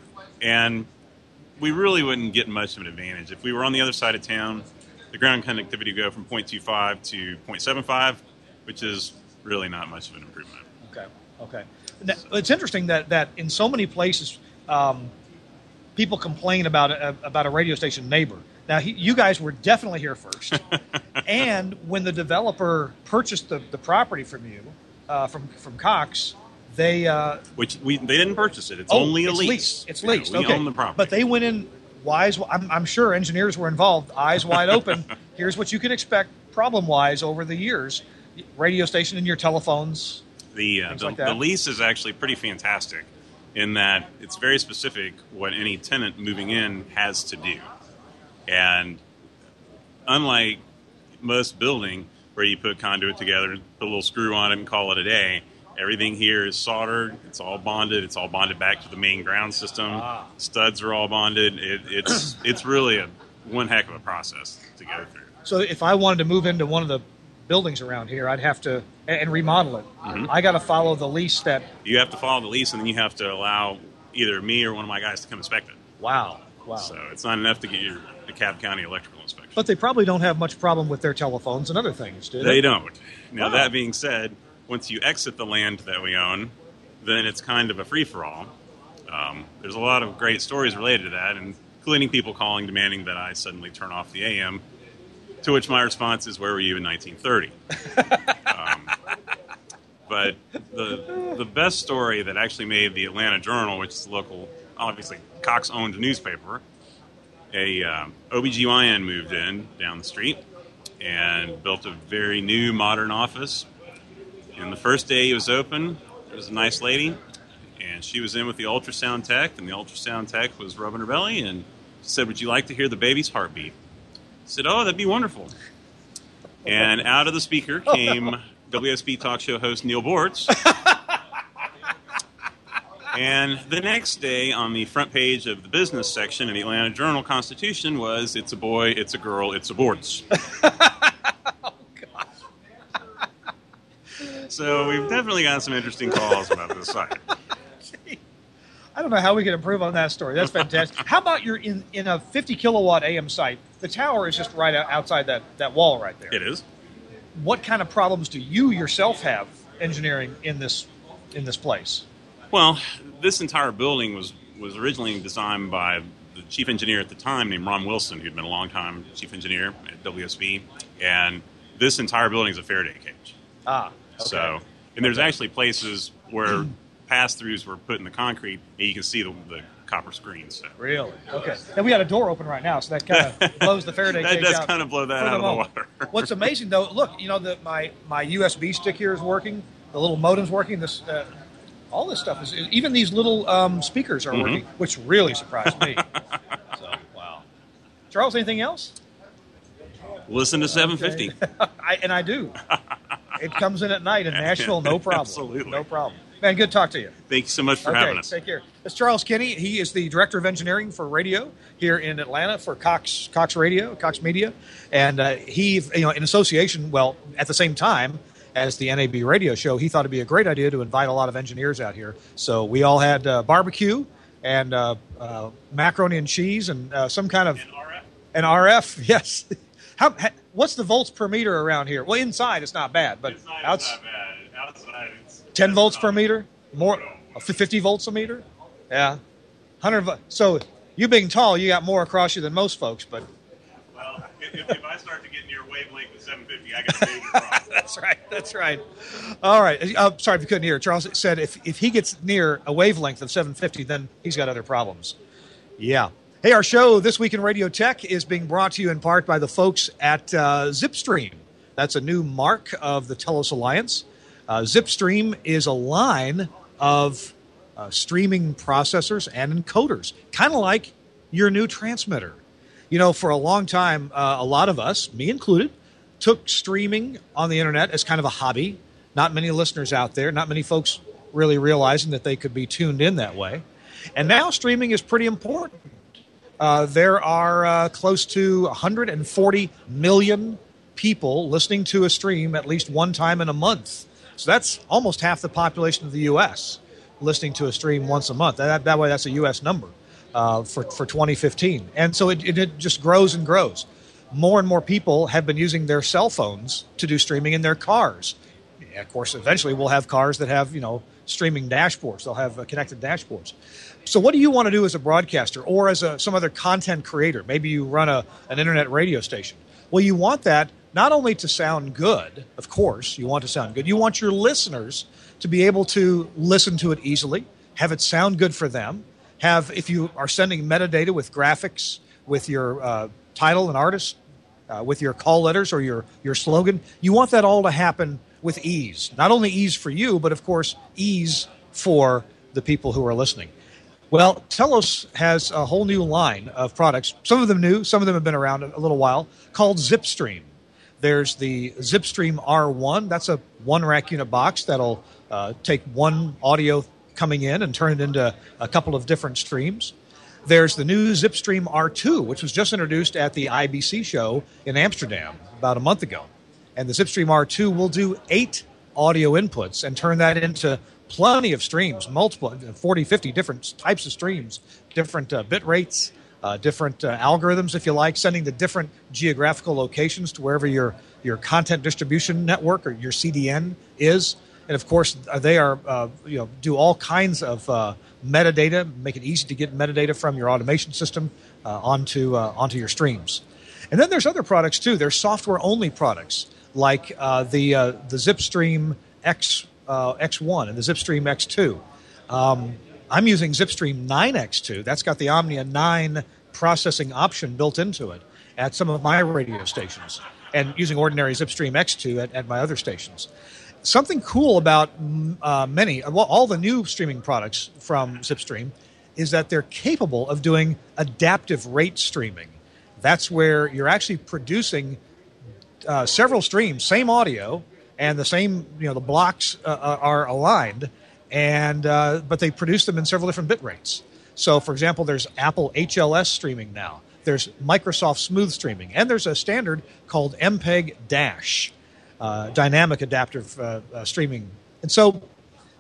[SPEAKER 5] and we really wouldn't get much of an advantage. If we were on the other side of town, the ground connectivity would go from point two five to zero point seven five, which is really not much of an improvement.
[SPEAKER 4] Okay, okay. Now, it's interesting that, that in so many places, um, people complain about a, about a radio station neighbor. Now, he, you guys were definitely here first. And when the developer purchased the, the property from you, uh, from from Cox, they... Uh,
[SPEAKER 5] Which we they didn't purchase it. It's
[SPEAKER 4] oh,
[SPEAKER 5] only a
[SPEAKER 4] it's
[SPEAKER 5] lease.
[SPEAKER 4] leased. It's
[SPEAKER 5] yeah,
[SPEAKER 4] leased,
[SPEAKER 5] we
[SPEAKER 4] okay.
[SPEAKER 5] own the property.
[SPEAKER 4] But they went in wise... I'm, I'm sure engineers were involved, eyes wide open. Here's what you can expect problem-wise over the years. Radio station in your telephones,
[SPEAKER 5] the, uh,
[SPEAKER 4] things
[SPEAKER 5] the,
[SPEAKER 4] like that.
[SPEAKER 5] the lease is actually pretty fantastic in that it's very specific what any tenant moving in has to do. And unlike most building where you put conduit together, put a little screw on it and call it a day, everything here is soldered. It's all bonded. It's all bonded back to the main ground system.
[SPEAKER 4] Ah.
[SPEAKER 5] Studs are all bonded. It, it's it's really a one heck of a process to go through.
[SPEAKER 4] So if I wanted to move into one of the buildings around here, I'd have to and remodel it.
[SPEAKER 5] Mm-hmm.
[SPEAKER 4] I got to follow the lease that.
[SPEAKER 5] You have to follow the lease, and then you have to allow either me or one of my guys to come inspect it.
[SPEAKER 4] Wow, wow.
[SPEAKER 5] So it's not enough to get your DeKalb County electrical inspection.
[SPEAKER 4] But they probably don't have much problem with their telephones and other things, do they?
[SPEAKER 5] They don't. Now,
[SPEAKER 4] Wow.
[SPEAKER 5] that being said, once you exit the land that we own, then it's kind of a free-for-all. Um, there's a lot of great stories related to that, including people calling demanding that I suddenly turn off the A M, to which my response is, where were you in nineteen thirty? um, but the the best story that actually made the Atlanta Journal, which is the local, obviously Cox-owned newspaper, a um, O B G Y N moved in down the street and built a very new modern office. And the first day he was open, there was a nice lady, and she was in with the ultrasound tech, and the ultrasound tech was rubbing her belly, and she said, would you like to hear the baby's heartbeat? I said, oh, that'd be wonderful. And out of the speaker came W S B talk show host Neil Bortz. And the next day on the front page of the business section of the Atlanta Journal-Constitution was, it's a boy, it's a girl, it's a Bortz.
[SPEAKER 4] Oh, God.
[SPEAKER 5] So we've definitely got some interesting calls about this site.
[SPEAKER 4] Gee. I don't know how we can improve on that story. That's fantastic. How about you're in, in a fifty kilowatt A M site? The tower is just right outside that, that wall right there.
[SPEAKER 5] It is.
[SPEAKER 4] What kind of problems do you yourself have engineering in this in this place?
[SPEAKER 5] Well, this entire building was, was originally designed by the chief engineer at the time named Ron Wilson, who'd been a long time chief engineer at W S B. And this entire building is a Faraday cage.
[SPEAKER 4] Ah, okay.
[SPEAKER 5] So, and there's actually places where pass-throughs were put in the concrete, and you can see the, the copper screens. So.
[SPEAKER 4] Really? Okay. And we got a door open right now, so that kind of blows the Faraday
[SPEAKER 5] that
[SPEAKER 4] cage
[SPEAKER 5] does
[SPEAKER 4] out.
[SPEAKER 5] kind of blow that out of
[SPEAKER 4] moment.
[SPEAKER 5] the water.
[SPEAKER 4] What's amazing, though, look, you know, the, my, my U S B stick here is working. The little modem's working. This, uh, all this stuff is, even these little um, speakers are
[SPEAKER 5] Mm-hmm.
[SPEAKER 4] working, which really surprised me. So, wow. Charles, anything else?
[SPEAKER 5] Listen to seven fifty.
[SPEAKER 4] I, and I do. It comes in at night in Nashville, no problem.
[SPEAKER 5] Absolutely.
[SPEAKER 4] No problem. Man, good to talk to you.
[SPEAKER 5] Thank you so much for
[SPEAKER 4] Okay,
[SPEAKER 5] having us.
[SPEAKER 4] take care. It's Charles Kinney. He is the Director of Engineering for radio here in Atlanta for Cox Cox Radio, Cox Media. And uh, he, you know, in association, well, at the same time as the N A B radio show, he thought it'd be a great idea to invite a lot of engineers out here. So we all had uh, barbecue and uh, uh, macaroni and cheese and uh, some kind of...
[SPEAKER 5] And R F?
[SPEAKER 4] An R F, yes. How, ha, what's the volts per meter around here? Well, inside it's not bad, but
[SPEAKER 5] Inside
[SPEAKER 4] outs-
[SPEAKER 5] it's not bad. Outside it's...
[SPEAKER 4] ten volts
[SPEAKER 5] not
[SPEAKER 4] per meter? More, fifty volts a meter? Yeah. one hundred vo- So you being tall, you got more across you than most folks, but
[SPEAKER 5] Well, if, if I start to get near wavelength with seven fifty, I got a big problem.
[SPEAKER 4] that's right. That's right. All right. Uh, sorry if you couldn't hear. Charles said if, if he gets near a wavelength of seven fifty, then he's got other problems. Yeah. Hey, our show, This Week in Radio Tech, is being brought to you in part by the folks at uh, Zipstream. That's a new mark of the Telos Alliance. Uh, Zipstream is a line of uh, streaming processors and encoders, kind of like your new transmitter. You know, for a long time, uh, a lot of us, me included, took streaming on the internet as kind of a hobby. Not many listeners out there, not many folks really realizing that they could be tuned in that way. And now streaming is pretty important. Uh, there are uh, close to one hundred forty million people listening to a stream at least one time in a month. So that's almost half the population of the U S listening to a stream once a month. That, that way, that's a U S number uh, for, for twenty fifteen. And so it, it, it just grows and grows. More and more people have been using their cell phones to do streaming in their cars. Yeah, of course, eventually we'll have cars that have, you know, streaming dashboards. They'll have uh, connected dashboards. So what do you want to do as a broadcaster or as a, some other content creator? Maybe you run a, an internet radio station. Well, you want that not only to sound good, of course, you want to sound good. You want your listeners to be able to listen to it easily, have it sound good for them, have, if you are sending metadata with graphics, with your uh, title and artist, uh, with your call letters or your, your slogan, you want that all to happen with ease. Not only ease for you, but of course, ease for the people who are listening. Well, Telos has a whole new line of products, some of them new, some of them have been around a little while, called Zipstream. There's the Zipstream R one. That's a one rack unit box that'll uh, take one audio coming in and turn it into a couple of different streams. There's the new Zipstream R two, which was just introduced at the I B C show in Amsterdam about a month ago. And the Zipstream R two will do eight audio inputs and turn that into plenty of streams, multiple, forty, fifty different types of streams, different uh, bit rates, uh, different uh, algorithms, if you like, sending to different geographical locations to wherever your, your content distribution network or your C D N is. And, of course, they are, uh, you know, do all kinds of uh, metadata, make it easy to get metadata from your automation system uh, onto uh, onto your streams. And then there's other products, too. There's software-only products like uh, the uh, the Zipstream X Uh, X one and the Zipstream X two. Um, I'm using Zipstream nine X two. That's got the Omnia nine processing option built into it at some of my radio stations and using ordinary Zipstream X two at, at my other stations. Something cool about uh, many, well, all the new streaming products from Zipstream is that they're capable of doing adaptive rate streaming. That's where you're actually producing uh, several streams, same audio, and the same, you know, the blocks uh, are aligned, and uh, but they produce them in several different bit rates. So, for example, there's Apple H L S streaming now. There's Microsoft Smooth streaming, and there's a standard called M P E G Dash, uh, dynamic adaptive uh, uh, streaming. And so,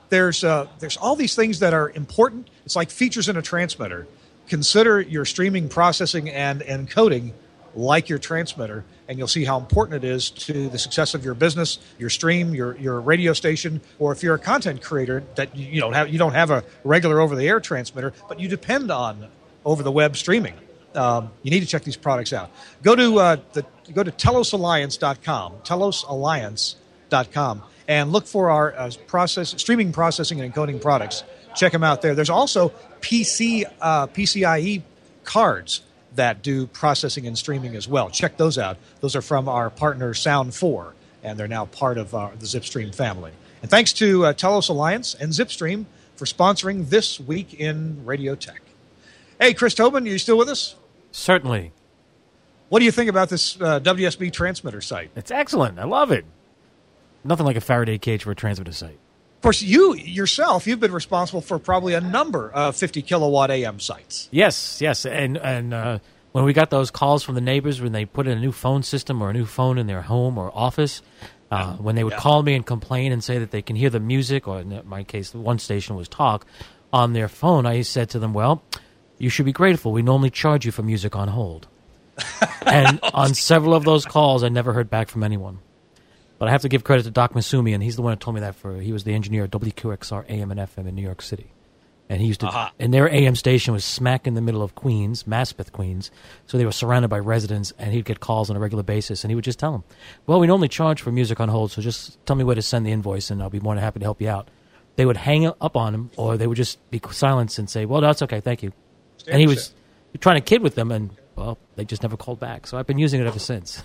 [SPEAKER 4] there's uh, there's all these things that are important. It's like features in a transmitter. Consider your streaming, processing, and encoding like your transmitter, and you'll see how important it is to the success of your business, your stream, your your radio station, or if you're a content creator that you, you don't have you don't have a regular over-the-air transmitter, but you depend on over-the-web streaming. Um, you need to check these products out. Go to uh, the go to telos alliance dot com, telos alliance dot com, and look for our uh, process streaming, processing, and encoding products. Check them out there. There's also P C uh, P C I E cards that do processing and streaming as well. Check those out. Those are from our partner Sound four, and they're now part of uh, the Zipstream family. And thanks to uh, Telos Alliance and Zipstream for sponsoring This Week in Radio Tech. Hey, Chris Tobin, are you still with us?
[SPEAKER 2] Certainly.
[SPEAKER 4] What do you think about this uh, W S B transmitter site?
[SPEAKER 2] It's excellent. I love it. Nothing like a Faraday cage for a transmitter site.
[SPEAKER 4] Of course, you yourself, you've been responsible for probably a number of fifty kilowatt A M sites.
[SPEAKER 2] Yes, yes. And and uh, when we got those calls from the neighbors when they put in a new phone system or a new phone in their home or office, uh, when they would yeah. call me and complain and say that they can hear the music, or in my case, one station was talk, on their phone, I said to them, well, you should be grateful. We normally charge you for music on hold. And on several of those calls, I never heard back from anyone. But I have to give credit to Doc Masumi, and he's the one that told me that. For he was the engineer at W Q X R A M and F M in New York City, and he used to. Uh-huh. And their A M station was smack in the middle of Queens, Maspeth, Queens, so they were surrounded by residents. And he'd get calls on a regular basis, and he would just tell them, "Well, we normally charge for music on hold, so just tell me where to send the invoice, and I'll be more than happy to help you out." They would hang up on him, or they would just be silent and say, "Well, that's okay, thank you." Stand and he was trying to kid with them, and well, they just never called back. So I've been using it ever since.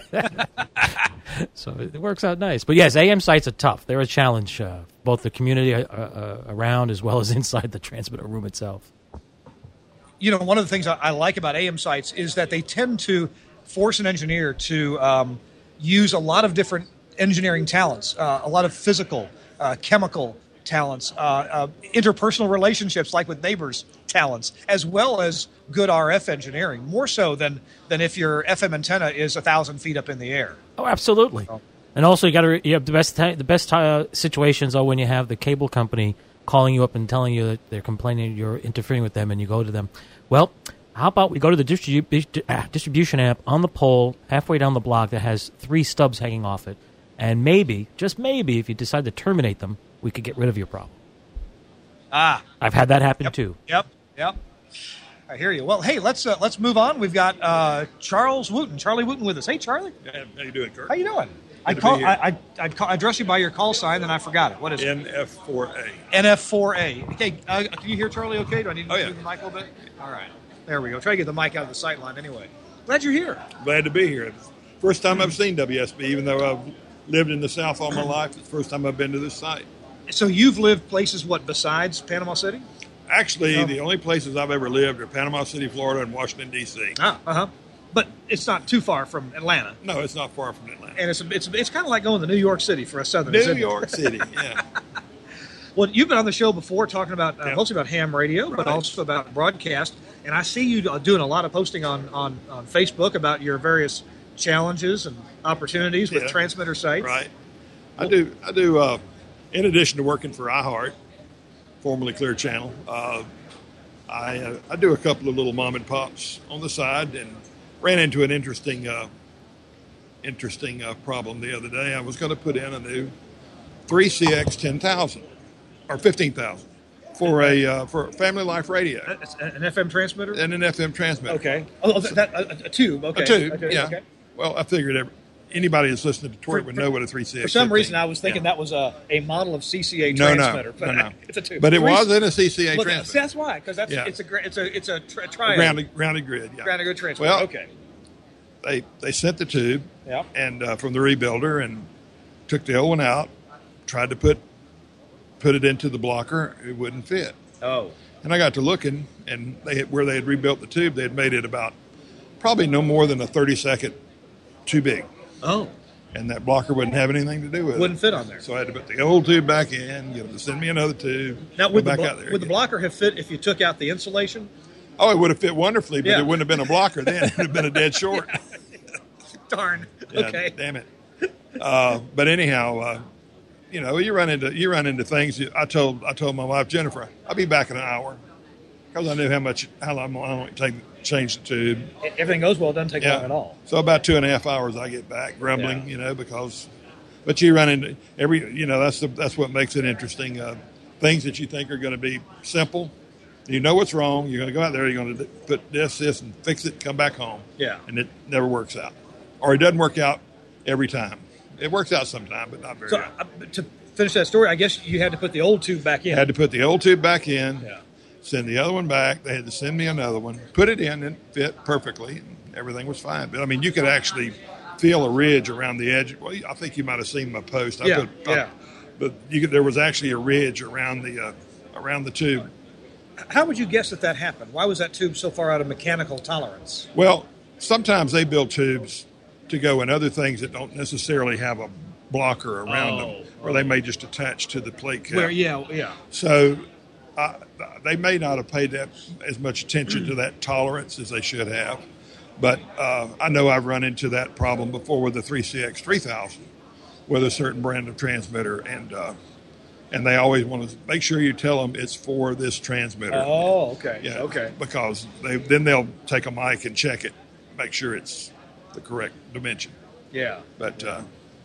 [SPEAKER 2] So it works out nice. But yes, A M sites are tough. They're a challenge, uh, both the community uh, uh, around as well as inside the transmitter room itself.
[SPEAKER 4] You know, one of the things I like about A M sites is that they tend to force an engineer to um, use a lot of different engineering talents, uh, a lot of physical, uh, chemical talents, uh, uh, interpersonal relationships like with neighbors talents, as well as good R F engineering, more so than, than if your F M antenna is a thousand feet up in the air.
[SPEAKER 2] Oh, absolutely. Oh. And also, you got to you have the best the best uh, situations are when you have the cable company calling you up and telling you that they're complaining you're interfering with them, and you go to them. Well, how about we go to the distribu- uh, distribution amp on the pole halfway down the block that has three stubs hanging off it, and maybe, just maybe, if you decide to terminate them, we could get rid of your problem.
[SPEAKER 4] Ah,
[SPEAKER 2] I've had that happen
[SPEAKER 4] yep,
[SPEAKER 2] too.
[SPEAKER 4] Yep, yep. I hear you. Well, hey, let's uh, let's move on. We've got uh, Charles Wooten, Charlie Wooten, with us. Hey, Charlie.
[SPEAKER 6] Yeah, how you doing, Kurt?
[SPEAKER 4] How you doing? I
[SPEAKER 6] Good
[SPEAKER 4] call I I I'd call, I address you by your call sign, and I forgot it. What is it?
[SPEAKER 6] N F four A.
[SPEAKER 4] N F four A. Okay, uh, can you hear Charlie? Okay, do I need to
[SPEAKER 6] oh, yeah.
[SPEAKER 4] move the mic a little bit? All right, there we go. Try to get the mic out of the sight line. Anyway, glad you're here.
[SPEAKER 6] Glad to be here. First time I've seen W S B, even though I've lived in the South all my life. It's the first time I've been to this site.
[SPEAKER 4] So you've lived places, what, besides Panama City?
[SPEAKER 6] Actually,
[SPEAKER 4] oh.
[SPEAKER 6] the only places I've ever lived are Panama City, Florida, and Washington, D C
[SPEAKER 4] Ah, uh-huh. But it's not too far from Atlanta.
[SPEAKER 6] No, it's not far from Atlanta.
[SPEAKER 4] And it's it's it's kind of like going to New York City for us Southerners.
[SPEAKER 6] New York City, yeah.
[SPEAKER 4] Well, you've been on the show before talking about uh,
[SPEAKER 6] yeah.
[SPEAKER 4] mostly about ham radio,
[SPEAKER 6] right.
[SPEAKER 4] but also about broadcast. And I see you doing a lot of posting on, on, on Facebook about your various challenges and opportunities with
[SPEAKER 6] yeah.
[SPEAKER 4] transmitter sites.
[SPEAKER 6] Right. I do. I do. Uh, in addition to working for iHeart, formerly Clear Channel, uh, I uh, I do a couple of little mom and pops on the side, and ran into an interesting uh, interesting uh, problem the other day. I was going to put in a new three C X ten thousand or fifteen thousand for a uh, for Family Life Radio,
[SPEAKER 4] an F M transmitter,
[SPEAKER 6] and an F M transmitter.
[SPEAKER 4] Okay. Oh, that, a, a tube. Okay.
[SPEAKER 6] A tube.
[SPEAKER 4] Okay.
[SPEAKER 6] Yeah.
[SPEAKER 4] Okay.
[SPEAKER 6] Well, I figured every, anybody that's listening to Twerk
[SPEAKER 4] For-
[SPEAKER 6] would
[SPEAKER 4] for-
[SPEAKER 6] know what a three C X.
[SPEAKER 4] For some
[SPEAKER 6] fifteen.
[SPEAKER 4] reason, I was thinking
[SPEAKER 6] Yeah.
[SPEAKER 4] that was a, a model of C C A
[SPEAKER 6] No, no,
[SPEAKER 4] transmitter.
[SPEAKER 6] no, no.
[SPEAKER 4] It's a tube.
[SPEAKER 6] But it
[SPEAKER 4] Three-
[SPEAKER 6] was in a C C A
[SPEAKER 4] Well,
[SPEAKER 6] transmitter.
[SPEAKER 4] see, that's why, because that's
[SPEAKER 6] Yeah.
[SPEAKER 4] it's a gra- it's a it's a tri-
[SPEAKER 6] A
[SPEAKER 4] triangle.
[SPEAKER 6] grounded, grounded grid. Yeah.
[SPEAKER 4] Grounded grid transmitter.
[SPEAKER 6] Well,
[SPEAKER 4] Okay.
[SPEAKER 6] They they sent the tube,
[SPEAKER 4] Yeah.
[SPEAKER 6] and uh, from the rebuilder, and took the old one out, tried to put put it into the blocker. It wouldn't fit.
[SPEAKER 4] Oh.
[SPEAKER 6] And I got to looking, and they had, where they had rebuilt the tube, they had made it about probably no more than a thirty second too big,
[SPEAKER 4] Oh.
[SPEAKER 6] and that blocker wouldn't have anything to do with
[SPEAKER 4] Wouldn't
[SPEAKER 6] it.
[SPEAKER 4] fit on there.
[SPEAKER 6] So I had to put the old tube back in, get them to send me another tube,
[SPEAKER 4] Now,
[SPEAKER 6] go
[SPEAKER 4] would the,
[SPEAKER 6] back
[SPEAKER 4] blo-
[SPEAKER 6] out there.
[SPEAKER 4] would the
[SPEAKER 6] again.
[SPEAKER 4] blocker have fit if you took out the insulation?
[SPEAKER 6] Oh, it would have fit wonderfully, but
[SPEAKER 4] Yeah.
[SPEAKER 6] it wouldn't have been a blocker then. It would have been a dead short.
[SPEAKER 4] Darn.
[SPEAKER 6] Yeah,
[SPEAKER 4] Okay.
[SPEAKER 6] damn it. Uh, but anyhow, uh, you know, you run into you run into things. I told I told my wife Jennifer, I'll be back in an hour because I knew how much how long long it take to change the tube.
[SPEAKER 4] Everything goes well, it doesn't take
[SPEAKER 6] yeah.
[SPEAKER 4] long at all.
[SPEAKER 6] So about two and a half hours I get back grumbling,
[SPEAKER 4] Yeah.
[SPEAKER 6] you know, because. But you run into every, you know, that's the, that's what makes it interesting. Uh, things that you think are going to be simple, you know what's wrong. You're going to go out there, you're going to put this, this, and fix it, come back home.
[SPEAKER 4] Yeah.
[SPEAKER 6] And it never works out. Or it doesn't work out every time. It works out sometime, but not very
[SPEAKER 4] So
[SPEAKER 6] often.
[SPEAKER 4] uh, to finish that story, I guess you had to put the old tube back in.
[SPEAKER 6] Had to put the old tube back in,
[SPEAKER 4] Yeah.
[SPEAKER 6] send the other one back. They had to send me another one, put it in, and it fit perfectly. And everything was fine. But, I mean, you could actually feel a ridge around the edge. Well, I think you might have seen my post. I
[SPEAKER 4] Yeah,
[SPEAKER 6] put,
[SPEAKER 4] yeah.
[SPEAKER 6] I, but you could, there was actually a ridge around the uh, around the tube.
[SPEAKER 4] How would you guess that that happened? Why was that tube so far out of mechanical tolerance?
[SPEAKER 6] Well, sometimes they build tubes to go in other things that don't necessarily have a blocker around
[SPEAKER 4] Oh,
[SPEAKER 6] them, or they may just attach to the plate cap.
[SPEAKER 4] Where, yeah, yeah.
[SPEAKER 6] So uh, they may not have paid that as much attention to that tolerance as they should have. But uh, I know I've run into that problem before with the three C X three thousand with a certain brand of transmitter, and uh, and they always want to make sure you tell them it's for this transmitter.
[SPEAKER 4] Oh, okay.
[SPEAKER 6] Yeah,
[SPEAKER 4] Okay.
[SPEAKER 6] Because they then they'll take a mic and check it, make sure it's the correct dimension.
[SPEAKER 4] Yeah.
[SPEAKER 6] But uh,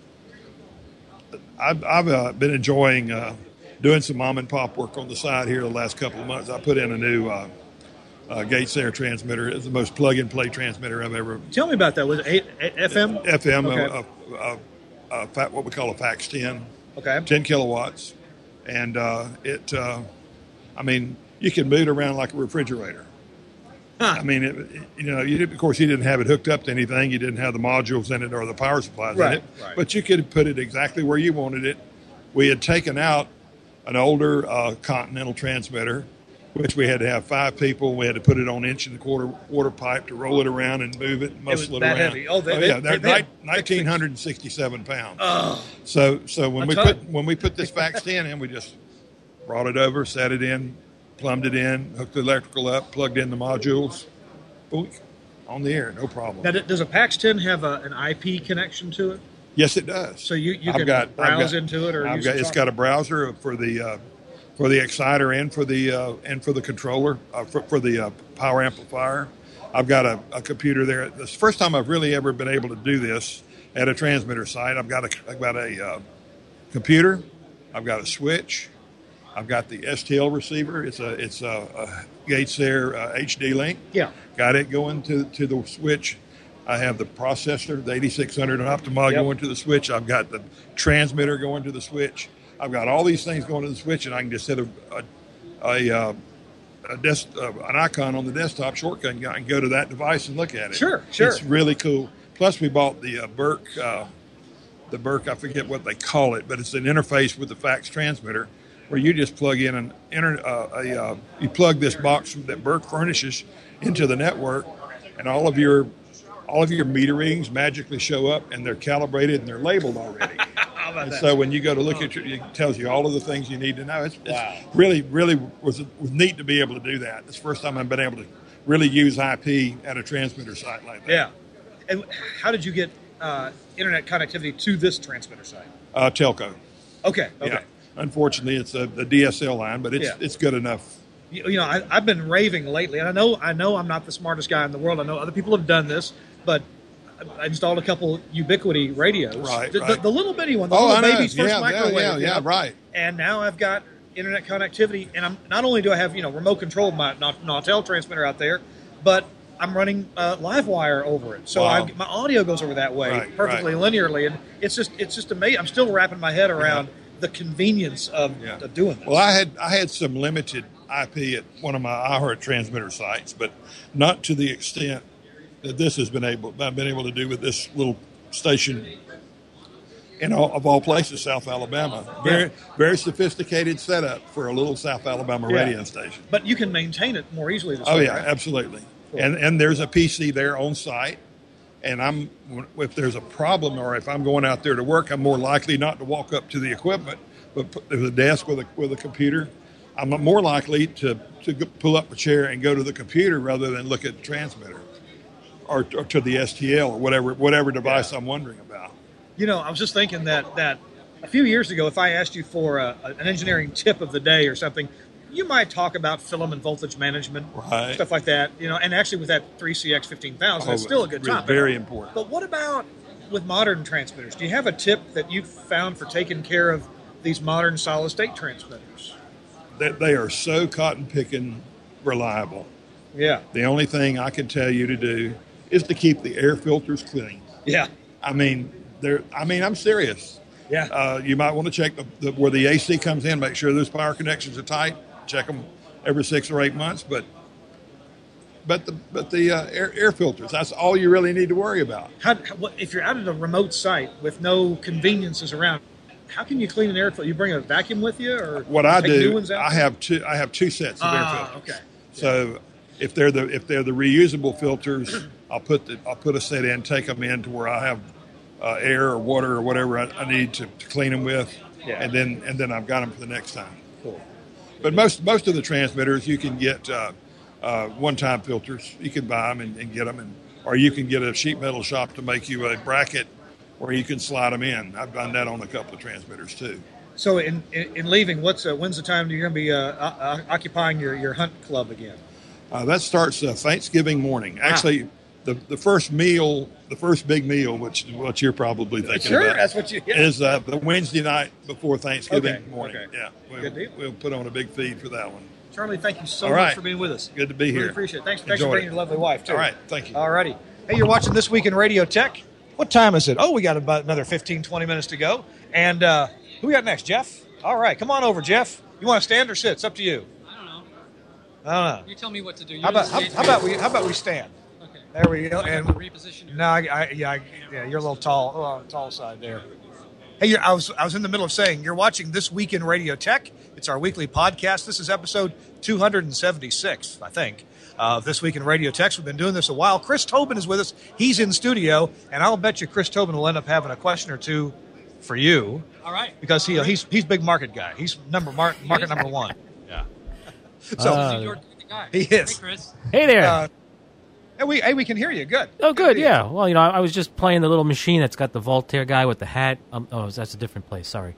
[SPEAKER 6] I've, I've uh, been enjoying uh, doing some mom and pop work on the side here the last couple of months. I put in a new uh, uh, Gates Air transmitter. It's the most plug-and-play transmitter I've ever.
[SPEAKER 4] Tell me about that. Was it eight, eight, F M?
[SPEAKER 6] F M,
[SPEAKER 4] Okay.
[SPEAKER 6] uh, uh, uh, uh, what we call a FAX ten,
[SPEAKER 4] Okay.
[SPEAKER 6] ten kilowatts, and uh, it. Uh, I mean, you can move it around like a refrigerator.
[SPEAKER 4] Huh.
[SPEAKER 6] I mean, it, it- you know, you did, of course, you didn't have it hooked up to anything. You didn't have the modules in it or the power supplies
[SPEAKER 4] Right,
[SPEAKER 6] in it.
[SPEAKER 4] right.
[SPEAKER 6] But you could put it exactly where you wanted it. We had taken out an older uh, Continental transmitter, which we had to have five people. We had to put it on inch and a quarter water pipe to roll it around and move it and
[SPEAKER 4] was
[SPEAKER 6] muscle it,
[SPEAKER 4] that
[SPEAKER 6] around.
[SPEAKER 4] heavy. Oh, they- they-
[SPEAKER 6] yeah, they're
[SPEAKER 4] they- they-
[SPEAKER 6] nineteen hundred sixty-seven pounds.
[SPEAKER 4] Oh,
[SPEAKER 6] So, so when
[SPEAKER 4] A
[SPEAKER 6] we
[SPEAKER 4] ton.
[SPEAKER 6] put when we put this FAX ten in, we just brought it over, set it in, plumbed it in, hooked the electrical up, plugged in the modules, boom, on the air, no problem.
[SPEAKER 4] now, does a PAX ten have a, an I P connection to it?
[SPEAKER 6] Yes, it does.
[SPEAKER 4] So you, you
[SPEAKER 6] I've
[SPEAKER 4] can
[SPEAKER 6] got- I've
[SPEAKER 4] browse
[SPEAKER 6] got-
[SPEAKER 4] into it, or
[SPEAKER 6] I've
[SPEAKER 4] use
[SPEAKER 6] got,
[SPEAKER 4] the
[SPEAKER 6] it's
[SPEAKER 4] software?
[SPEAKER 6] got a browser for the uh, for the exciter and for the uh, and for the controller uh, for, for the uh, power amplifier. I've got a, a computer there. It's the first time I've really ever been able to do this at a transmitter site. I've got a I've got a uh, computer. I've got a switch. I've got the S T L receiver. It's a it's a, a Gates Air uh, H D link.
[SPEAKER 4] Yeah.
[SPEAKER 6] Got it going to to the switch. I have the processor, the eighty-six hundred Optima
[SPEAKER 4] Yep.
[SPEAKER 6] going to the switch. I've got the transmitter going to the switch. I've got all these things going to the switch, and I can just hit a a, a, uh, a desk, uh, an icon on the desktop shortcut and go, and go to that device and look at it.
[SPEAKER 4] Sure, sure.
[SPEAKER 6] It's really cool. Plus, we bought the uh, Burke, uh, the Burke. I forget what they call it, but it's an interface with the FAX transmitter where you just plug in an inter, uh, a uh, you plug this box that Burke furnishes into the network, and all of your all of your meter readings magically show up, and they're calibrated and they're labeled already.
[SPEAKER 4] How about
[SPEAKER 6] And
[SPEAKER 4] that?
[SPEAKER 6] so when you go to look at your, it tells you all of the things you need to know. It's, it's
[SPEAKER 4] Wow.
[SPEAKER 6] really, really was, was neat to be able to do that. It's the first time I've been able to really use I P at a transmitter site like that.
[SPEAKER 4] Yeah. And how did you get uh, internet connectivity to this transmitter site?
[SPEAKER 6] Uh, telco.
[SPEAKER 4] Okay. Okay.
[SPEAKER 6] Yeah. Unfortunately, it's a, a D S L line, but it's
[SPEAKER 4] Yeah.
[SPEAKER 6] it's good enough.
[SPEAKER 4] You, you know, I, I've been raving lately, and I know I know I'm not the smartest guy in the world. I know other people have done this, but I installed a couple Ubiquity radios.
[SPEAKER 6] Right,
[SPEAKER 4] The, the,
[SPEAKER 6] right.
[SPEAKER 4] the little bitty one, the
[SPEAKER 6] Oh,
[SPEAKER 4] little
[SPEAKER 6] I know.
[SPEAKER 4] baby's first
[SPEAKER 6] Yeah, yeah,
[SPEAKER 4] microwave.
[SPEAKER 6] yeah,
[SPEAKER 4] you
[SPEAKER 6] yeah,
[SPEAKER 4] know?
[SPEAKER 6] right.
[SPEAKER 4] And now I've got internet connectivity, and I'm not only do I have you know remote control my Naut- Nautel transmitter out there, but I'm running uh, LiveWire over it, so
[SPEAKER 6] Wow.
[SPEAKER 4] I, my audio goes over that way
[SPEAKER 6] Right,
[SPEAKER 4] perfectly linearly, and it's just it's just amazing. I'm still wrapping my head around the convenience of,
[SPEAKER 6] Yeah.
[SPEAKER 4] of doing this.
[SPEAKER 6] Well, I had I had some limited I P at one of my iHeart transmitter sites, but not to the extent that this has been able I've been able to do with this little station in all, of all places, South Alabama. Very very sophisticated setup for a little South Alabama
[SPEAKER 4] Yeah.
[SPEAKER 6] radio station.
[SPEAKER 4] But you can maintain it more easily this
[SPEAKER 6] Oh
[SPEAKER 4] way,
[SPEAKER 6] yeah,
[SPEAKER 4] right?
[SPEAKER 6] absolutely. And and there's a P C there on site. And I'm if there's a problem or if I'm going out there to work, I'm more likely not to walk up to the equipment, but put, there's a desk with a with a computer. I'm more likely to to go, pull up a chair and go to the computer rather than look at the transmitter or, or to the S T L or whatever whatever device I'm wondering about.
[SPEAKER 4] You know, I was just thinking that that a few years ago, if I asked you for a, an engineering tip of the day or something, you might talk about filament voltage management,
[SPEAKER 6] right.
[SPEAKER 4] stuff like that. You know, and actually with that three C X fifteen thousand,
[SPEAKER 6] oh,
[SPEAKER 4] it's still a good topic.
[SPEAKER 6] Very important.
[SPEAKER 4] But what about with modern transmitters? Do you have a tip that you've found for taking care of these modern solid-state transmitters?
[SPEAKER 6] They, they are so cotton-picking reliable.
[SPEAKER 4] Yeah.
[SPEAKER 6] The only thing I can tell you to do is to keep the air filters clean.
[SPEAKER 4] Yeah.
[SPEAKER 6] I mean, they're. I mean, I'm serious.
[SPEAKER 4] Yeah.
[SPEAKER 6] Uh, you might want to check the, the, where the A C comes in, make sure those power connections are tight. Check them every six or eight months. But but the but the uh, air, air filters, that's all you really need to worry about.
[SPEAKER 4] How, what, if you're out at a remote site with no conveniences around, how can you clean an air filter? You bring a vacuum with you, or
[SPEAKER 6] what I
[SPEAKER 4] take
[SPEAKER 6] do?
[SPEAKER 4] New ones out?
[SPEAKER 6] I have two. I have two sets of
[SPEAKER 4] ah,
[SPEAKER 6] air filters.
[SPEAKER 4] Okay.
[SPEAKER 6] So if they're the if they're the reusable filters, I'll put the I'll put a set in, take them in to where I have uh, air or water or whatever I, I need to, to clean them with,
[SPEAKER 4] yeah.
[SPEAKER 6] and then and then I've got them for the next time.
[SPEAKER 4] Cool.
[SPEAKER 6] But most most of the transmitters you can get uh, uh, one-time filters. You can buy them and, and get them, and or you can get a sheet metal shop to make you a bracket where you can slide them in. I've done that on a couple of transmitters too.
[SPEAKER 4] So in in, in leaving, what's uh, when's the time you're going to be uh, uh, occupying your, your hunt club again?
[SPEAKER 6] Uh, that starts uh, Thanksgiving morning. Actually, ah. the the first meal, the first big meal, which what you're probably thinking
[SPEAKER 4] sure,
[SPEAKER 6] about,
[SPEAKER 4] that's what you yeah.
[SPEAKER 6] is uh, the Wednesday night before Thanksgiving
[SPEAKER 4] okay.
[SPEAKER 6] morning.
[SPEAKER 4] Okay.
[SPEAKER 6] Yeah, we'll,
[SPEAKER 4] good deal.
[SPEAKER 6] We'll put on a big feed for that one.
[SPEAKER 4] Charlie, thank you so
[SPEAKER 6] All
[SPEAKER 4] much
[SPEAKER 6] right.
[SPEAKER 4] for being with us.
[SPEAKER 6] Good to be
[SPEAKER 4] really
[SPEAKER 6] here.
[SPEAKER 4] Appreciate it. Thanks, thanks
[SPEAKER 6] Enjoyed
[SPEAKER 4] for bringing
[SPEAKER 6] it.
[SPEAKER 4] your lovely wife too.
[SPEAKER 6] All right, thank you.
[SPEAKER 4] All righty. Hey, you're watching This Week in Radio Tech. What time is it? Oh, we got about another fifteen, twenty minutes to go. And uh, who we got next, Jeff? All right, come on over, Jeff. You want to stand or sit? It's up to you.
[SPEAKER 7] I don't know.
[SPEAKER 4] I don't know.
[SPEAKER 7] You tell me what to do. You're
[SPEAKER 4] How about
[SPEAKER 7] the
[SPEAKER 4] how,
[SPEAKER 7] stage
[SPEAKER 4] how about
[SPEAKER 7] man.
[SPEAKER 4] we how about we stand?
[SPEAKER 7] Okay.
[SPEAKER 4] There we go.
[SPEAKER 7] I
[SPEAKER 4] And
[SPEAKER 7] have to reposition your-
[SPEAKER 4] no, I, I, yeah, I, yeah, you're a little tall, oh, on the tall side there. Hey, you're, I was I was in the middle of saying you're watching This Week in Radio Tech. It's our weekly podcast. This is episode two seventy-six, I think, of This Week in Radio Tech. We've been doing this a while. Chris Tobin is with us. He's in studio, and I'll bet you Chris Tobin will end up having a question or two for you.
[SPEAKER 7] All right.
[SPEAKER 4] Because he he's he's big market guy. He's number mar- market number one. Yeah. So
[SPEAKER 2] Uh,
[SPEAKER 7] You're the guy.
[SPEAKER 4] he is.
[SPEAKER 7] Hey, Chris.
[SPEAKER 2] Hey there.
[SPEAKER 4] Uh, hey, we hey, we can hear you. Good.
[SPEAKER 2] oh, good.
[SPEAKER 4] deal.
[SPEAKER 2] Yeah. Well, you know, I, I was just playing the little machine that's got the Voltaire guy with the hat. Um, oh, that's a different place. Sorry.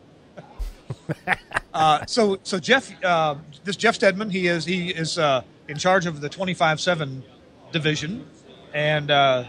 [SPEAKER 4] Uh, so, so Jeff, uh, this Jeff Stedman, he is he is uh, in charge of the twenty-five seven division, and uh,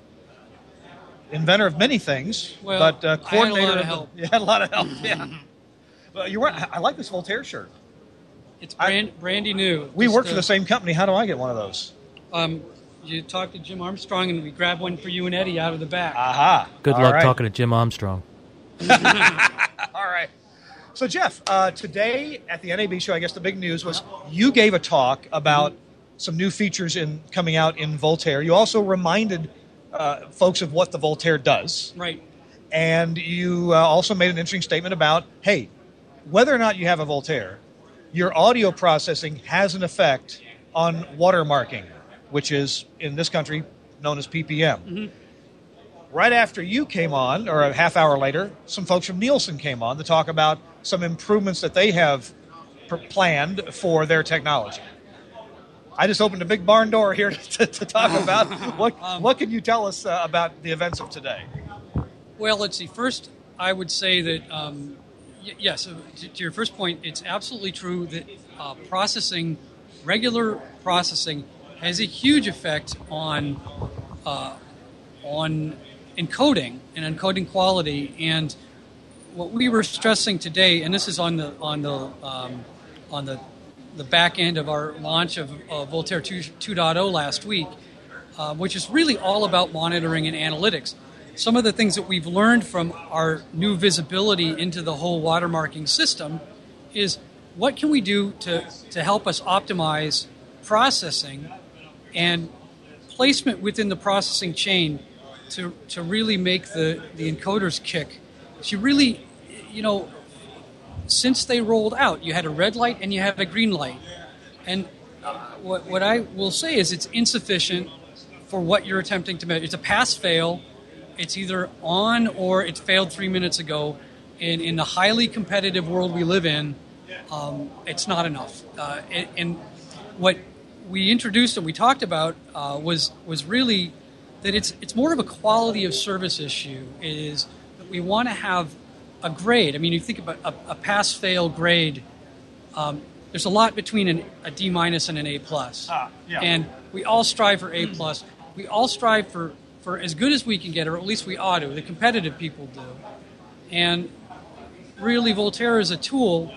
[SPEAKER 4] inventor of many things.
[SPEAKER 7] Well,
[SPEAKER 4] but uh,
[SPEAKER 7] I had a lot
[SPEAKER 4] coordinator
[SPEAKER 7] of
[SPEAKER 4] the-
[SPEAKER 7] help.
[SPEAKER 4] You had a lot of help. Yeah. Well, you're right. I like this Voltaire shirt.
[SPEAKER 7] It's brand, brandy new.
[SPEAKER 4] We
[SPEAKER 7] Just,
[SPEAKER 4] work for
[SPEAKER 7] uh,
[SPEAKER 4] the same company. How do I get one of those?
[SPEAKER 7] Um, you talk to Jim Armstrong, and we grab one for you and Eddie out of the back.
[SPEAKER 4] Aha.
[SPEAKER 2] Good
[SPEAKER 4] All
[SPEAKER 2] luck
[SPEAKER 4] right.
[SPEAKER 2] talking to Jim Armstrong.
[SPEAKER 4] All right. So, Jeff, uh, today at the N A B show, I guess the big news was you gave a talk about some new features in coming out in Voltaire. You also reminded uh, folks of what the Voltaire does.
[SPEAKER 7] Right.
[SPEAKER 4] And you uh, also made an interesting statement about, hey, whether or not you have a Voltaire, your audio processing has an effect on watermarking, which is, in this country, known as P P M.
[SPEAKER 7] Mm-hmm.
[SPEAKER 4] Right after you came on, or a half hour later, some folks from Nielsen came on to talk about some improvements that they have pr- planned for their technology. I just opened a big barn door here to, to talk about. What,
[SPEAKER 7] Um,
[SPEAKER 4] what can you tell us uh, about the events of today?
[SPEAKER 7] Well, let's see. First, I would say that, um, y- yes, uh, to, to your first point, it's absolutely true that uh, processing, regular processing, has a huge effect on uh, on encoding and encoding quality. And what we were stressing today, and this is on the on the um, on the the back end of our launch of uh, Voltaire two point oh last week, uh, which is really all about monitoring and analytics. Some of the things that we've learned from our new visibility into the whole watermarking system is what can we do to, to help us optimize processing and placement within the processing chain to, to really make the, the encoders kick. So you really, you know, since they rolled out, you had a red light and you had a green light. And uh, what, what I will say is it's insufficient for what you're attempting to measure. It's a pass-fail. It's either on or it failed three minutes ago. And in the highly competitive world we live in, um, it's not enough. Uh, and, and what we introduced and we talked about uh, was was really that it's it's more of a quality of service issue. Is that we want to have a grade. I mean, you think about a, a pass-fail grade. Um, there's a lot between an, a D minus and an A plus,
[SPEAKER 4] Ah, yeah.
[SPEAKER 7] and we all strive for A plus. We all strive for, for as good as we can get, or at least we ought to. The competitive people do, and really, Volterra is a tool,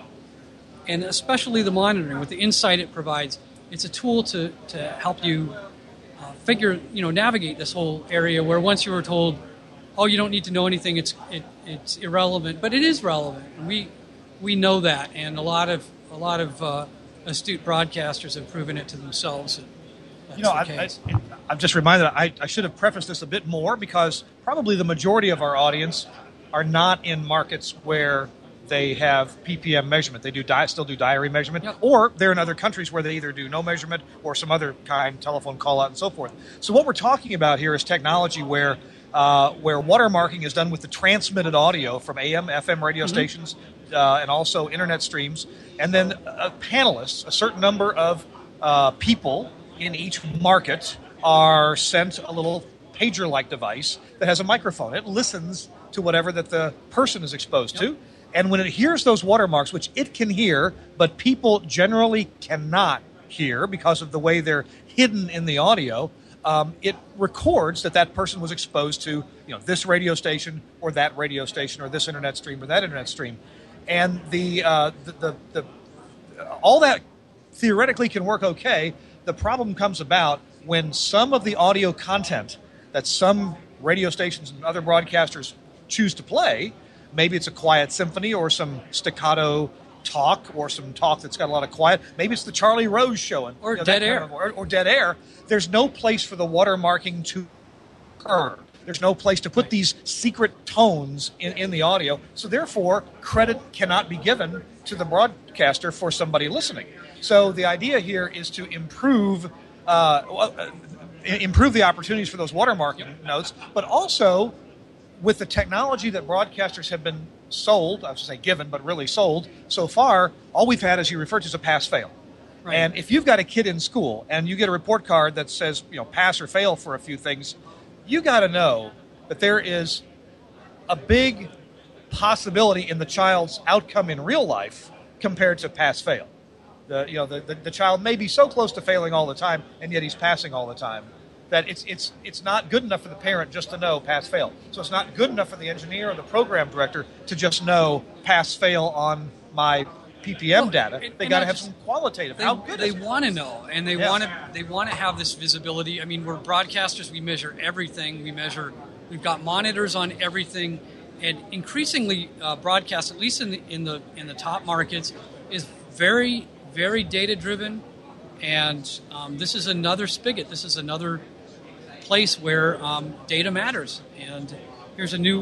[SPEAKER 7] and especially the monitoring with the insight it provides. It's a tool to to help you uh, figure, you know, navigate this whole area where once you were told, oh, you don't need to know anything, it's it, it's irrelevant, but it is relevant. And we we know that, and a lot of a lot of uh, astute broadcasters have proven it to themselves. That that's
[SPEAKER 4] You know,
[SPEAKER 7] the
[SPEAKER 4] I,
[SPEAKER 7] case.
[SPEAKER 4] I, I'm just reminded I, I should have prefaced this a bit more because probably the majority of our audience are not in markets where they have P P M measurement. They do di- still do diary measurement,
[SPEAKER 7] Yep.
[SPEAKER 4] or they're in other countries where they either do no measurement or some other kind, telephone call out and so forth. So what we're talking about here is technology where uh, where watermarking is done with the transmitted audio from A M, F M radio
[SPEAKER 7] Mm-hmm.
[SPEAKER 4] stations uh, and also internet streams, and then uh, panelists, a certain number of uh, people in each market are sent a little pager-like device that has a microphone. It listens to whatever that the person is exposed to. And when it hears those watermarks, which it can hear, but people generally cannot hear because of the way they're hidden in the audio, um, it records that that person was exposed to, you know, this radio station or that radio station or this internet stream or that internet stream. And the uh, the, the, the all that theoretically can work okay. The problem comes about when some of the audio content that some radio stations and other broadcasters choose to play, maybe it's a quiet symphony or some staccato talk or some talk that's got a lot of quiet. Maybe it's the Charlie Rose show. And,
[SPEAKER 7] Or
[SPEAKER 4] you know,
[SPEAKER 7] dead
[SPEAKER 4] that kind
[SPEAKER 7] air.
[SPEAKER 4] of- or, or dead air. There's no place for the watermarking to occur. There's no place to put these secret tones in, in the audio. So therefore, credit cannot be given to the broadcaster for somebody listening. So the idea here is to improve uh, well, uh, improve the opportunities for those watermarking notes, but also with the technology that broadcasters have been sold, I was going to say given, but really sold so far, all we've had, as you referred to, is a pass-fail.
[SPEAKER 7] Right.
[SPEAKER 4] And if you've got a kid in school and you get a report card that says, you know, pass or fail for a few things, you got to know that there is a big possibility in the child's outcome in real life compared to pass-fail. The, you know, the, the, the child may be so close to failing all the time, and yet he's passing all the time, that it's it's it's not good enough for the parent just to know pass-fail. So it's not good enough for the engineer or the program director to just know pass-fail on my P P M
[SPEAKER 7] Well,
[SPEAKER 4] data.
[SPEAKER 7] and-
[SPEAKER 4] They
[SPEAKER 7] and
[SPEAKER 4] got to
[SPEAKER 7] not
[SPEAKER 4] have
[SPEAKER 7] just-
[SPEAKER 4] some qualitative.
[SPEAKER 7] They,
[SPEAKER 4] How good
[SPEAKER 7] they
[SPEAKER 4] is it?
[SPEAKER 7] want to know, and they
[SPEAKER 4] Yeah.
[SPEAKER 7] want to they want to have this visibility. I mean, we're broadcasters. We measure everything. We measure. We've got monitors on everything, and increasingly, uh, broadcast, at least in the in the in the top markets, is very very data driven. And um, this is another spigot. This is another place where um, data matters. And here's a new,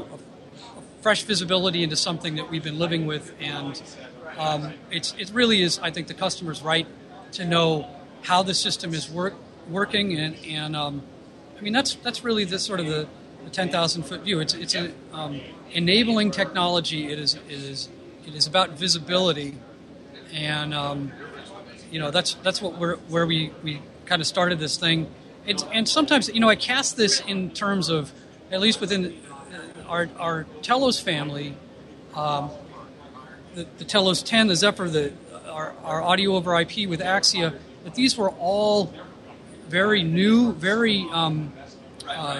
[SPEAKER 7] a fresh visibility into something that we've been living with, and um, it's it really is. I think the customer's right to know how the system is work working, and and um, I mean that's that's really the sort of the, the ten thousand foot view. It's it's an um, enabling technology. It is it is it is about visibility, and um, you know that's that's what we're where we we kind of started this thing. It's, and sometimes, you know, I cast this in terms of, at least within our our Telos family, um, the, the Telos ten, the Zephyr, the our, our audio over I P with Axia, that these were all very new, very um, uh,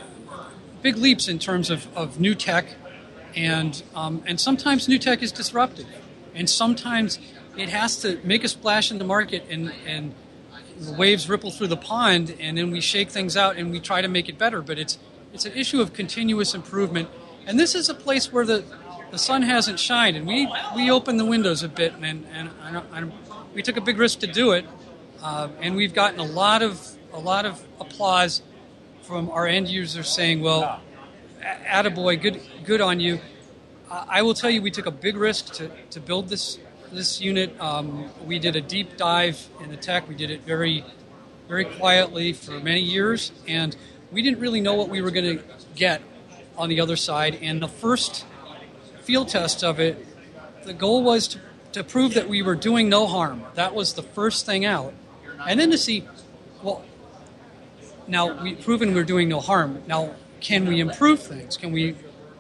[SPEAKER 7] big leaps in terms of, of new tech, and um, and sometimes new tech is disruptive, and sometimes it has to make a splash in the market, and and the waves ripple through the pond, and then we shake things out and we try to make it better. But it's it's an issue of continuous improvement, and this is a place where the, the sun hasn't shined, and we, we opened the windows a bit, and and I don't, I don't, we took a big risk to do it, uh, and we've gotten a lot of a lot of applause from our end users saying, "Well, attaboy, good good on you." Uh, I will tell you, we took a big risk to, to build this. This unit, um, we did a deep dive in the tech. We did it very, very quietly for many years, and we didn't really know what we were going to get on the other side. And the first field test of it, the goal was to, to prove that we were doing no harm. That was the first thing out. And then to see, well, now we've proven we're doing no harm. Now, can we improve things? Can we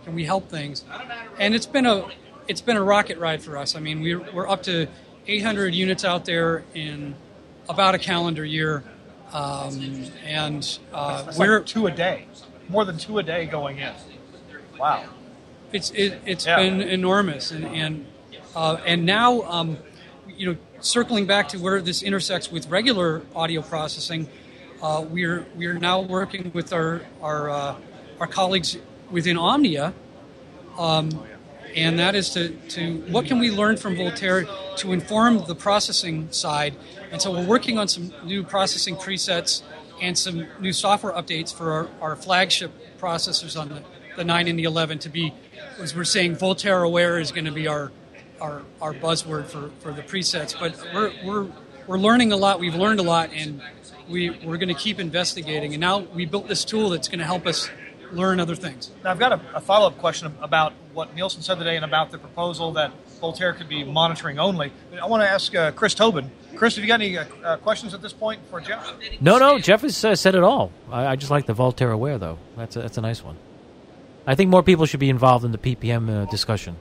[SPEAKER 7] can we help things? And it's been a it's been a rocket ride for us. I mean, we're we're up to eight hundred units out there in about a calendar year, um, and uh,
[SPEAKER 4] That's
[SPEAKER 7] we're
[SPEAKER 4] like two a day, more than two a day going in. Wow,
[SPEAKER 7] it's it, it's
[SPEAKER 4] Yeah.
[SPEAKER 7] been enormous, and and uh, and now um, you know, circling back to where this intersects with regular audio processing, uh, we're we're now working with our our uh, our colleagues within Omnia, um, and that is to, to what can we learn from Voltaire to inform the processing side. And so we're working on some new processing presets and some new software updates for our, our flagship processors on the, the nine and the eleven to be, as we're saying, Voltaire aware is going to be our our, our buzzword for, for the presets. But we're we're we're learning a lot. We've learned a lot, and we we're going to keep investigating. And now we built this tool that's going to help us learn other things.
[SPEAKER 4] Now, I've got a, a follow-up question about what Nielsen said today and about the proposal that Voltaire could be monitoring only. I want to ask uh, Chris Tobin. Chris, have you got any uh, uh, questions at this point for Jeff?
[SPEAKER 2] No, no, Jeff has uh, said it all. I, I just like the Voltaire Aware, though. That's a, that's a nice one. I think more people should be involved in the P P M uh, discussion.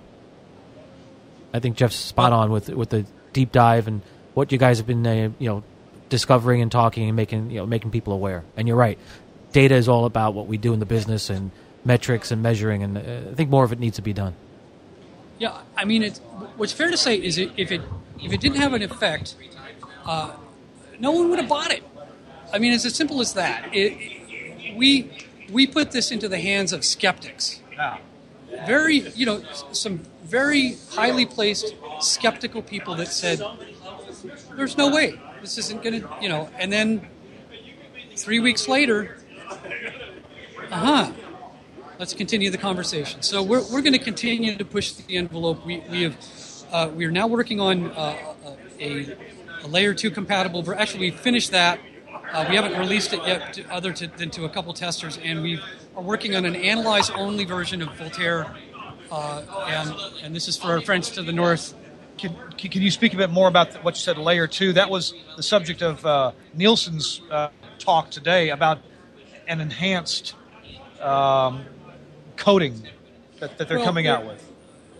[SPEAKER 2] I think Jeff's spot on with with the deep dive and what you guys have been, uh, you know, discovering and talking and making, you know, making people aware. And you're right. Data is all about what we do in the business and metrics and measuring, and uh, I think more of it needs to be done.
[SPEAKER 7] Yeah, I mean, it's, what's fair to say is it, if it if it didn't have an effect, uh, no one would have bought it. I mean, it's as simple as that. It, it, we we put this into the hands of skeptics.
[SPEAKER 4] Yeah.
[SPEAKER 7] Very, you know, some very highly placed skeptical people that said, "There's no way this isn't going to," you know, and then three weeks later. Uh-huh. Let's continue the conversation. So we're we're going to continue to push the envelope. We we have uh, we are now working on uh, a, a layer two compatible. ver- Actually, we finished that. Uh, we haven't released it yet, to other to, than to a couple testers, and we are working on an analyze only version of Voltaire. Uh, and and this is for our friends to the north.
[SPEAKER 4] Can, can you speak a bit more about what you said, layer two? That was the subject of uh, Nielsen's uh, talk today about an enhanced um, coding that, that they're
[SPEAKER 7] Well,
[SPEAKER 4] coming
[SPEAKER 7] we're-
[SPEAKER 4] out with.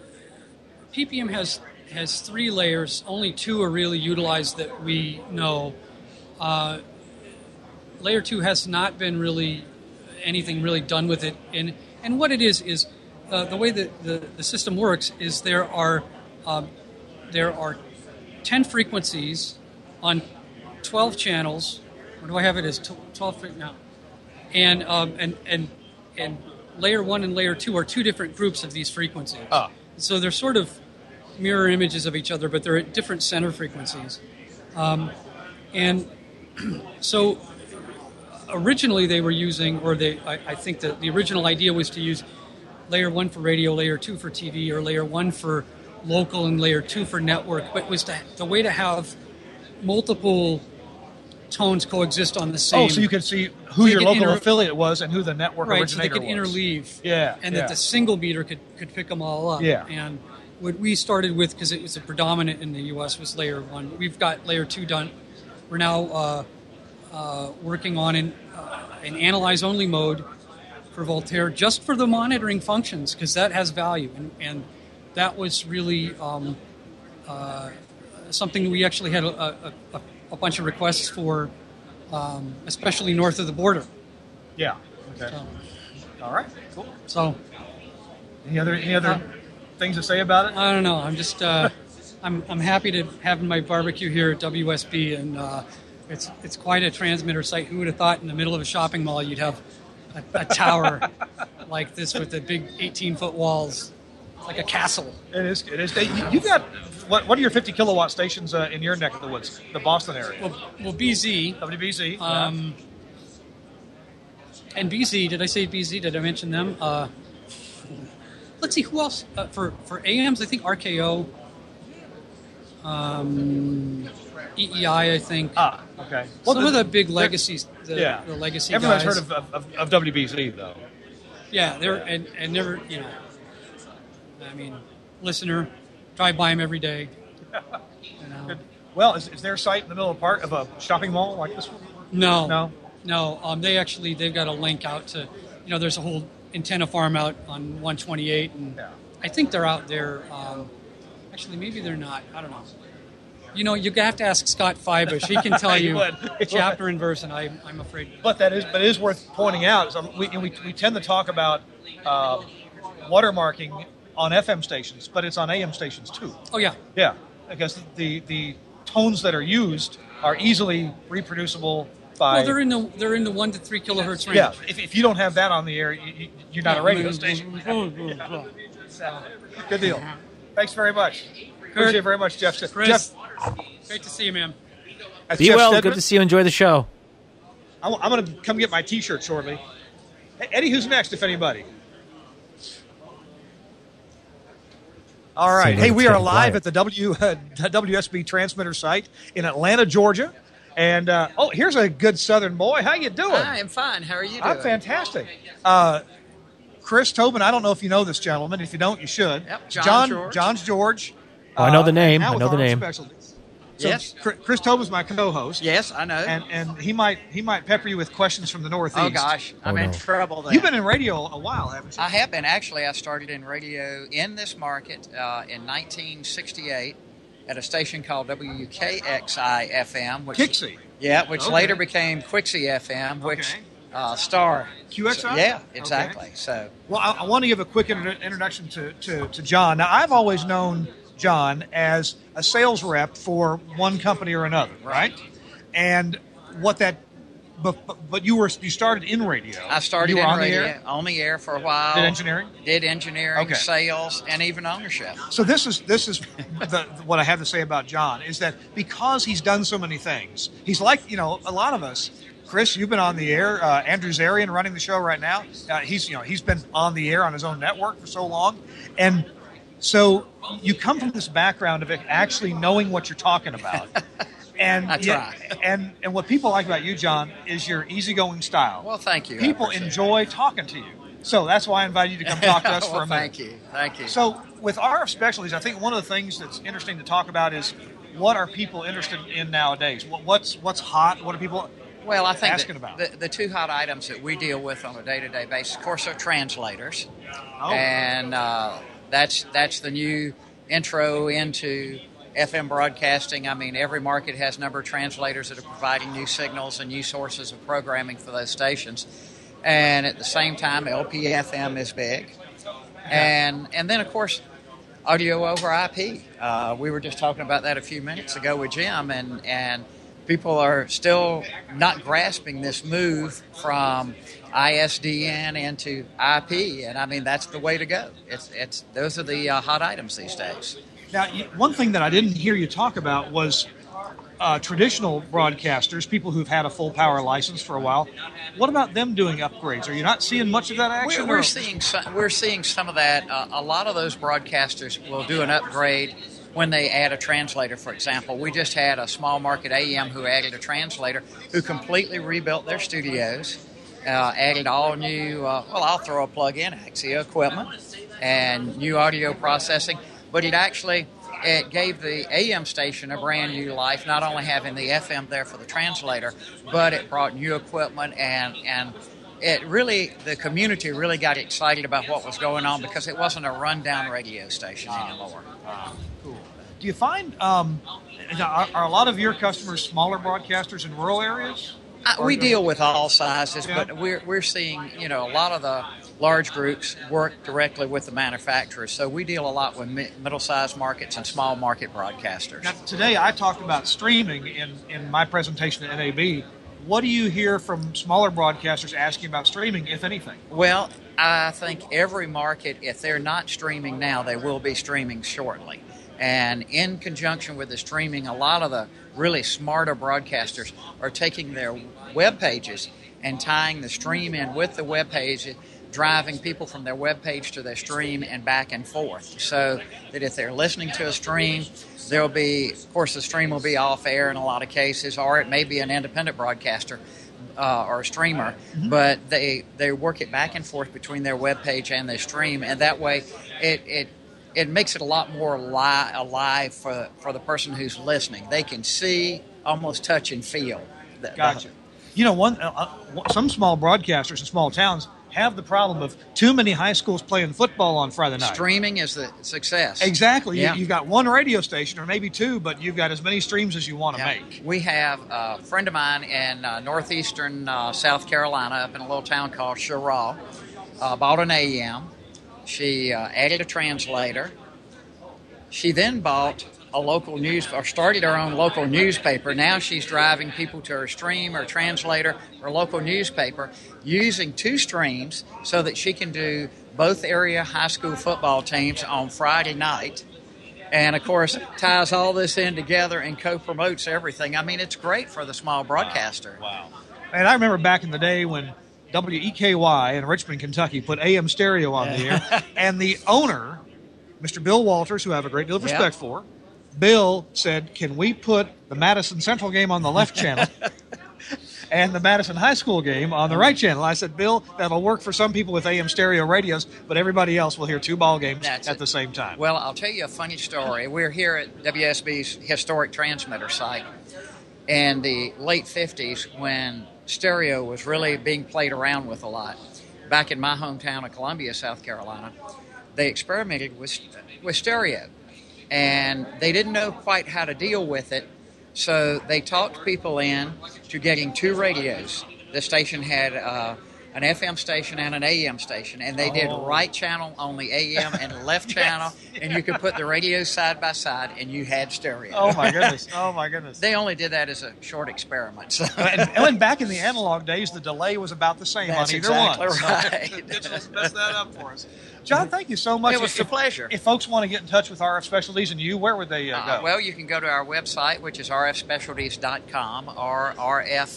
[SPEAKER 7] P P M has has three layers. Only two are really utilized that we know. Uh, layer two has not been really anything really done with it. And and what it is is uh, the way that the, the system works is there are um, there are ten frequencies on twelve channels. Or do I have it as twelve now? And um, and and and layer one and layer two are two different groups of these frequencies.
[SPEAKER 4] Ah.
[SPEAKER 7] So they're sort of mirror images of each other, but they're at different center frequencies. Um, and so originally they were using, or they, I, I think that the original idea was to use layer one for radio, layer two for T V, or layer one for local and layer two for network. But was to, the way to have multiple tones coexist on the same.
[SPEAKER 4] Oh, so you could see who
[SPEAKER 7] They
[SPEAKER 4] your
[SPEAKER 7] could
[SPEAKER 4] local
[SPEAKER 7] inter-
[SPEAKER 4] affiliate was and who the network
[SPEAKER 7] right, so they
[SPEAKER 4] originator
[SPEAKER 7] could
[SPEAKER 4] was.
[SPEAKER 7] interleave.
[SPEAKER 4] Yeah,
[SPEAKER 7] and
[SPEAKER 4] yeah.
[SPEAKER 7] that the single meter could, could pick them all up.
[SPEAKER 4] Yeah.
[SPEAKER 7] And what we started with, because it was a predominant in the U S, was layer one. We've got layer two done. We're now uh, uh, working on an, uh, an analyze-only mode for Voltaire, just for the monitoring functions, because that has value. And, and that was really um, uh, something we actually had a, a, a, a bunch of requests for, um, especially north of the border.
[SPEAKER 4] Yeah. Okay.
[SPEAKER 7] So,
[SPEAKER 4] All right. Cool.
[SPEAKER 7] so
[SPEAKER 4] Any other any other
[SPEAKER 7] Uh,
[SPEAKER 4] things to say about it?
[SPEAKER 7] I don't know. I'm just uh, I'm I'm happy to have my barbecue here at W S B, and uh, it's it's quite a transmitter site. Who would have thought in the middle of a shopping mall you'd have a, a tower like this with the big eighteen foot walls? It's like a castle.
[SPEAKER 4] It is. It is. They, you, you got what? What are your fifty kilowatt stations uh, in your neck of the woods, the Boston area?
[SPEAKER 7] Well, well B Z.
[SPEAKER 4] W B Z.
[SPEAKER 7] Um, and B Z, did I say B Z? Did I mention them? Uh, let's see, who else? Uh, for, for A Ms, I think R K O, um, E E I, I think.
[SPEAKER 4] Ah, okay.
[SPEAKER 7] Some
[SPEAKER 4] Well,
[SPEAKER 7] of
[SPEAKER 4] the-
[SPEAKER 7] the big
[SPEAKER 4] they're-
[SPEAKER 7] legacies, the,
[SPEAKER 4] yeah.
[SPEAKER 7] the legacy
[SPEAKER 4] Everyone's
[SPEAKER 7] guys.
[SPEAKER 4] heard of, of, of W B Z, though.
[SPEAKER 7] Yeah, they're, and, and never, you know, I mean, listener, drive by them every day. You know.
[SPEAKER 4] Good. Well, is, is their site in the middle of a park of a shopping mall like this one?
[SPEAKER 7] No,
[SPEAKER 4] No?
[SPEAKER 7] no. Um, they actually they've got a link out to you know, there's a whole antenna farm out on one twenty-eight, and
[SPEAKER 4] Yeah.
[SPEAKER 7] I think they're out there. Um, actually, maybe they're not. I don't know. You know, you have to ask Scott Fibush. He can tell
[SPEAKER 4] He
[SPEAKER 7] you
[SPEAKER 4] would.
[SPEAKER 7] chapter and verse, and I, I'm afraid.
[SPEAKER 4] But that is, but it is worth pointing out. Is, um, we, we we tend to talk about uh, watermarking on F M stations, but it's on A M stations too.
[SPEAKER 7] Oh yeah,
[SPEAKER 4] Yeah, because the the tones that are used are easily reproducible by.
[SPEAKER 7] well they're in the they're in the one to three kilohertz range.
[SPEAKER 4] yeah, if, if you don't have that on the air, you, you, you're not a radio station. So, good deal. Thanks very much. Appreciate it very much, Jeff.
[SPEAKER 7] Chris,
[SPEAKER 4] Jeff,
[SPEAKER 7] great to see you, man.
[SPEAKER 4] that's
[SPEAKER 2] Be
[SPEAKER 4] Jeff
[SPEAKER 2] well.
[SPEAKER 4] Stedman.
[SPEAKER 2] Good to see you. Enjoy the show.
[SPEAKER 4] I'm, I'm going to come get my T-shirt shortly. Hey, Eddie, who's next, if anybody? All right.
[SPEAKER 2] Seems like
[SPEAKER 4] Hey,
[SPEAKER 2] it's
[SPEAKER 4] we are
[SPEAKER 2] getting
[SPEAKER 4] live
[SPEAKER 2] quiet.
[SPEAKER 4] at the W uh, W S B transmitter site in Atlanta, Georgia. And, uh, oh, here's a good Southern boy. How you doing?
[SPEAKER 8] I am fine. How are you doing?
[SPEAKER 4] I'm fantastic. Uh, Chris Tobin, I don't know if you know this gentleman. If you don't, you should.
[SPEAKER 8] Yep, John
[SPEAKER 4] John
[SPEAKER 8] George.
[SPEAKER 4] John's George.
[SPEAKER 2] Oh, I know the
[SPEAKER 4] uh,
[SPEAKER 2] name.
[SPEAKER 4] now
[SPEAKER 2] I
[SPEAKER 4] with
[SPEAKER 2] know the
[SPEAKER 4] Armed
[SPEAKER 2] name.
[SPEAKER 4] Specialties. So
[SPEAKER 8] Yes.
[SPEAKER 4] Chris Chris Tobin's my co-host.
[SPEAKER 8] Yes, I know.
[SPEAKER 4] And and he might he might pepper you with questions from the Northeast.
[SPEAKER 8] oh gosh, I'm
[SPEAKER 2] Oh,
[SPEAKER 8] in
[SPEAKER 2] no.
[SPEAKER 8] trouble there.
[SPEAKER 4] You've been in radio a while, haven't you?
[SPEAKER 8] I have been. Actually, I started in radio in this market uh, in nineteen sixty-eight at a station called W K X I F M, which
[SPEAKER 4] Kixie.
[SPEAKER 8] yeah, which
[SPEAKER 4] Okay.
[SPEAKER 8] later became Quixie F M, which
[SPEAKER 4] Okay.
[SPEAKER 8] uh, Star
[SPEAKER 4] Q X I?
[SPEAKER 8] So, yeah,
[SPEAKER 4] Okay.
[SPEAKER 8] exactly. So
[SPEAKER 4] Well, I, I want to give a quick inter- introduction to, to, to John. Now, I've always known John as a sales rep for one company or another, right? And what that, but, but, but you were you started in radio.
[SPEAKER 8] I started
[SPEAKER 4] you were
[SPEAKER 8] in
[SPEAKER 4] on
[SPEAKER 8] radio,
[SPEAKER 4] the air.
[SPEAKER 8] on the air for a while.
[SPEAKER 4] Did engineering?
[SPEAKER 8] Did engineering,
[SPEAKER 4] Okay.
[SPEAKER 8] sales, and even ownership.
[SPEAKER 4] So this is this is the, what I have to say about John is that because he's done so many things, he's like you know a lot of us. Chris, you've been on the air. Uh, Andrew Zarian running the show right now. Uh, he's you know he's been on the air on his own network for so long, and so you come from this background of actually knowing what you're talking about. And
[SPEAKER 8] I
[SPEAKER 4] yeah,
[SPEAKER 8] try.
[SPEAKER 4] and and what people like about you, John, is your easygoing style.
[SPEAKER 8] Well, thank you. I
[SPEAKER 4] People
[SPEAKER 8] appreciate it.
[SPEAKER 4] enjoy talking to you, so that's why I invited you to come talk to us for
[SPEAKER 8] well,
[SPEAKER 4] a minute.
[SPEAKER 8] thank you. Thank you.
[SPEAKER 4] So with R F Specialties, I think one of the things that's interesting to talk about is what are people interested in nowadays? What, what's what's hot? What are people
[SPEAKER 8] Well, I think
[SPEAKER 4] asking
[SPEAKER 8] that
[SPEAKER 4] about?
[SPEAKER 8] The, the two hot items that we deal with on a day-to-day basis, of course, are translators,
[SPEAKER 4] Oh.
[SPEAKER 8] and uh, that's that's the new intro into F M broadcasting. I mean, every market has a number of translators that are providing new signals and new sources of programming for those stations, and at the same time, L P F M is big, and and then of course, audio over I P. Uh, we were just talking about that a few minutes ago with Jim, and and. People are still not grasping this move from I S D N into I P, and I mean that's the way to go. It's it's those are the uh, hot items these days.
[SPEAKER 4] Now, you- one thing that I didn't hear you talk about was uh, traditional broadcasters, people who've had a full power license for a while. What about them doing upgrades? Are you not seeing much of that action?
[SPEAKER 8] We're,
[SPEAKER 4] or-
[SPEAKER 8] we're seeing some, we're seeing some of that. Uh, a lot of those broadcasters will do an upgrade when they add a translator, for example. We just had a small market A M who added a translator who completely rebuilt their studios, uh, added all new, uh, well, I'll throw a plug in, Axia equipment and new audio processing, but it actually it gave the A M station a brand new life, not only having the F M there for the translator, but it brought new equipment and, and it really, the community really got excited about what was going on because it wasn't a rundown radio station anymore.
[SPEAKER 4] Do you find um, are, are a lot of your customers smaller broadcasters in rural areas?
[SPEAKER 8] Uh, we deal with all sizes,
[SPEAKER 4] Yeah.
[SPEAKER 8] but we're we're seeing you know a lot of the large groups work directly with the manufacturers, so we deal a lot with mi- middle-sized markets and small market broadcasters.
[SPEAKER 4] Now, today I talked about streaming in, in my presentation at N A B. What do you hear from smaller broadcasters asking about streaming, if anything?
[SPEAKER 8] Well, I think every market, if they're not streaming now, they will be streaming shortly. And in conjunction with the streaming, a lot of the really smarter broadcasters are taking their web pages and tying the stream in with the web page, driving people from their web page to their stream and back and forth. So that if they're listening to a stream, there'll be, of course, the stream will be off air in a lot of cases, or it may be an independent broadcaster uh, or a streamer, mm-hmm. but they they work it back and forth between their web page and their stream, and that way it it it makes it a lot more li- alive for for the person who's listening. They can see, almost touch and feel. The,
[SPEAKER 4] Gotcha. You know, one uh, uh, some small broadcasters in small towns have the problem of too many high schools playing football on Friday night.
[SPEAKER 8] Streaming is the success.
[SPEAKER 4] Exactly.
[SPEAKER 8] Yeah.
[SPEAKER 4] You, you've got one radio station or maybe two, but you've got as many streams as you want to
[SPEAKER 8] Yeah.
[SPEAKER 4] make.
[SPEAKER 8] We have a friend of mine in uh, northeastern uh, South Carolina, up in a little town called Cheraw, uh, bought an A M. She uh, added a translator. She then bought a local news, or started her own local newspaper. Now she's driving people to her stream or translator or local newspaper using two streams so that she can do both area high school football teams on Friday night. And, of course, ties all this in together and co-promotes everything. I mean, it's great for the small broadcaster.
[SPEAKER 4] Wow. And I remember back in the day when W E K Y in Richmond, Kentucky put A M stereo on the air, and the owner, Mister Bill Walters, who I have a great deal of respect
[SPEAKER 8] Yeah.
[SPEAKER 4] for, Bill said, can we put the Madison Central game on the left channel and the Madison High School game on the right channel? I said, Bill, that'll work for some people with A M stereo radios, but everybody else will hear two ball games
[SPEAKER 8] That's
[SPEAKER 4] at
[SPEAKER 8] it.
[SPEAKER 4] the same time.
[SPEAKER 8] Well, I'll tell you a funny story. We're here at W S B's historic transmitter site in the late fifties when stereo was really being played around with a lot. Back in my hometown of Columbia, South Carolina, they experimented with, with stereo. And they didn't know quite how to deal with it, so they talked people in to getting two radios. The station had uh, an F M station and an A M station, and they did right channel on the A M and left channel, and you could put the radios side by side, and you had stereo.
[SPEAKER 4] Oh, my goodness. Oh, my goodness.
[SPEAKER 8] They only did that as a short experiment. So.
[SPEAKER 4] and, and back in the analog days, the delay was about the same
[SPEAKER 8] That's
[SPEAKER 4] on either
[SPEAKER 8] exactly
[SPEAKER 4] one.
[SPEAKER 8] right.
[SPEAKER 4] So, digital's messed that up for us. John, thank you so much.
[SPEAKER 8] It was
[SPEAKER 4] if,
[SPEAKER 8] a pleasure.
[SPEAKER 4] If folks want to get in touch with R F Specialties and you, where would they uh,
[SPEAKER 8] Uh,
[SPEAKER 4] go?
[SPEAKER 8] well, you can go to our website, which is r f specialties dot com or r f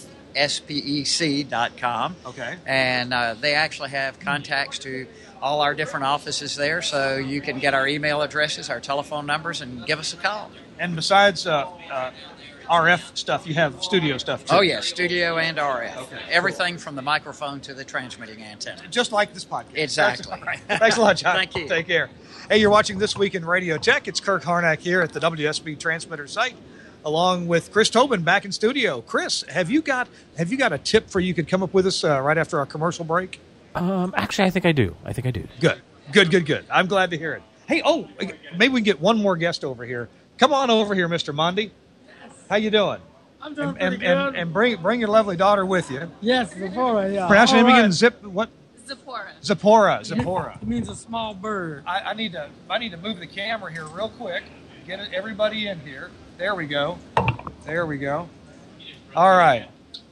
[SPEAKER 8] spec dot com.
[SPEAKER 4] Okay.
[SPEAKER 8] And uh, they actually have contacts to all our different offices there, so you can get our email addresses, our telephone numbers, and give us a call.
[SPEAKER 4] And besides uh, uh, R F stuff, you have studio stuff too.
[SPEAKER 8] Oh, yes, studio and R F.
[SPEAKER 4] Okay,
[SPEAKER 8] Everything
[SPEAKER 4] cool.
[SPEAKER 8] from the microphone to the transmitting antenna.
[SPEAKER 4] Just like this podcast.
[SPEAKER 8] Exactly.
[SPEAKER 4] All right. Thanks a lot, John.
[SPEAKER 8] Thank you.
[SPEAKER 4] Take care. Hey, you're watching This Week in Radio Tech. It's Kirk Harnack here at the W S B Transmitter site, along with Chris Tobin back in studio. Chris, have you got have you got a tip for you could come up with us uh, right after our commercial break?
[SPEAKER 2] Um, actually, I think I do. I think I do.
[SPEAKER 4] Good, good, good, good. I'm glad to hear it. Hey, oh, maybe we can get one more guest over here. Come on over here, Mister Mondi. How you doing?
[SPEAKER 9] I'm doing
[SPEAKER 4] And,
[SPEAKER 9] pretty
[SPEAKER 4] and,
[SPEAKER 9] good.
[SPEAKER 4] and, and bring bring your lovely daughter with you.
[SPEAKER 9] yes, Zipporah, yeah.
[SPEAKER 4] Pronounce your
[SPEAKER 9] All
[SPEAKER 4] name again.
[SPEAKER 9] right.
[SPEAKER 4] Zip what?
[SPEAKER 10] Zipporah.
[SPEAKER 4] Zipporah. Zipporah.
[SPEAKER 9] It means a small bird.
[SPEAKER 4] I, I need to I need to move the camera here real quick. Get it, everybody in here. There we go. There we go. All right.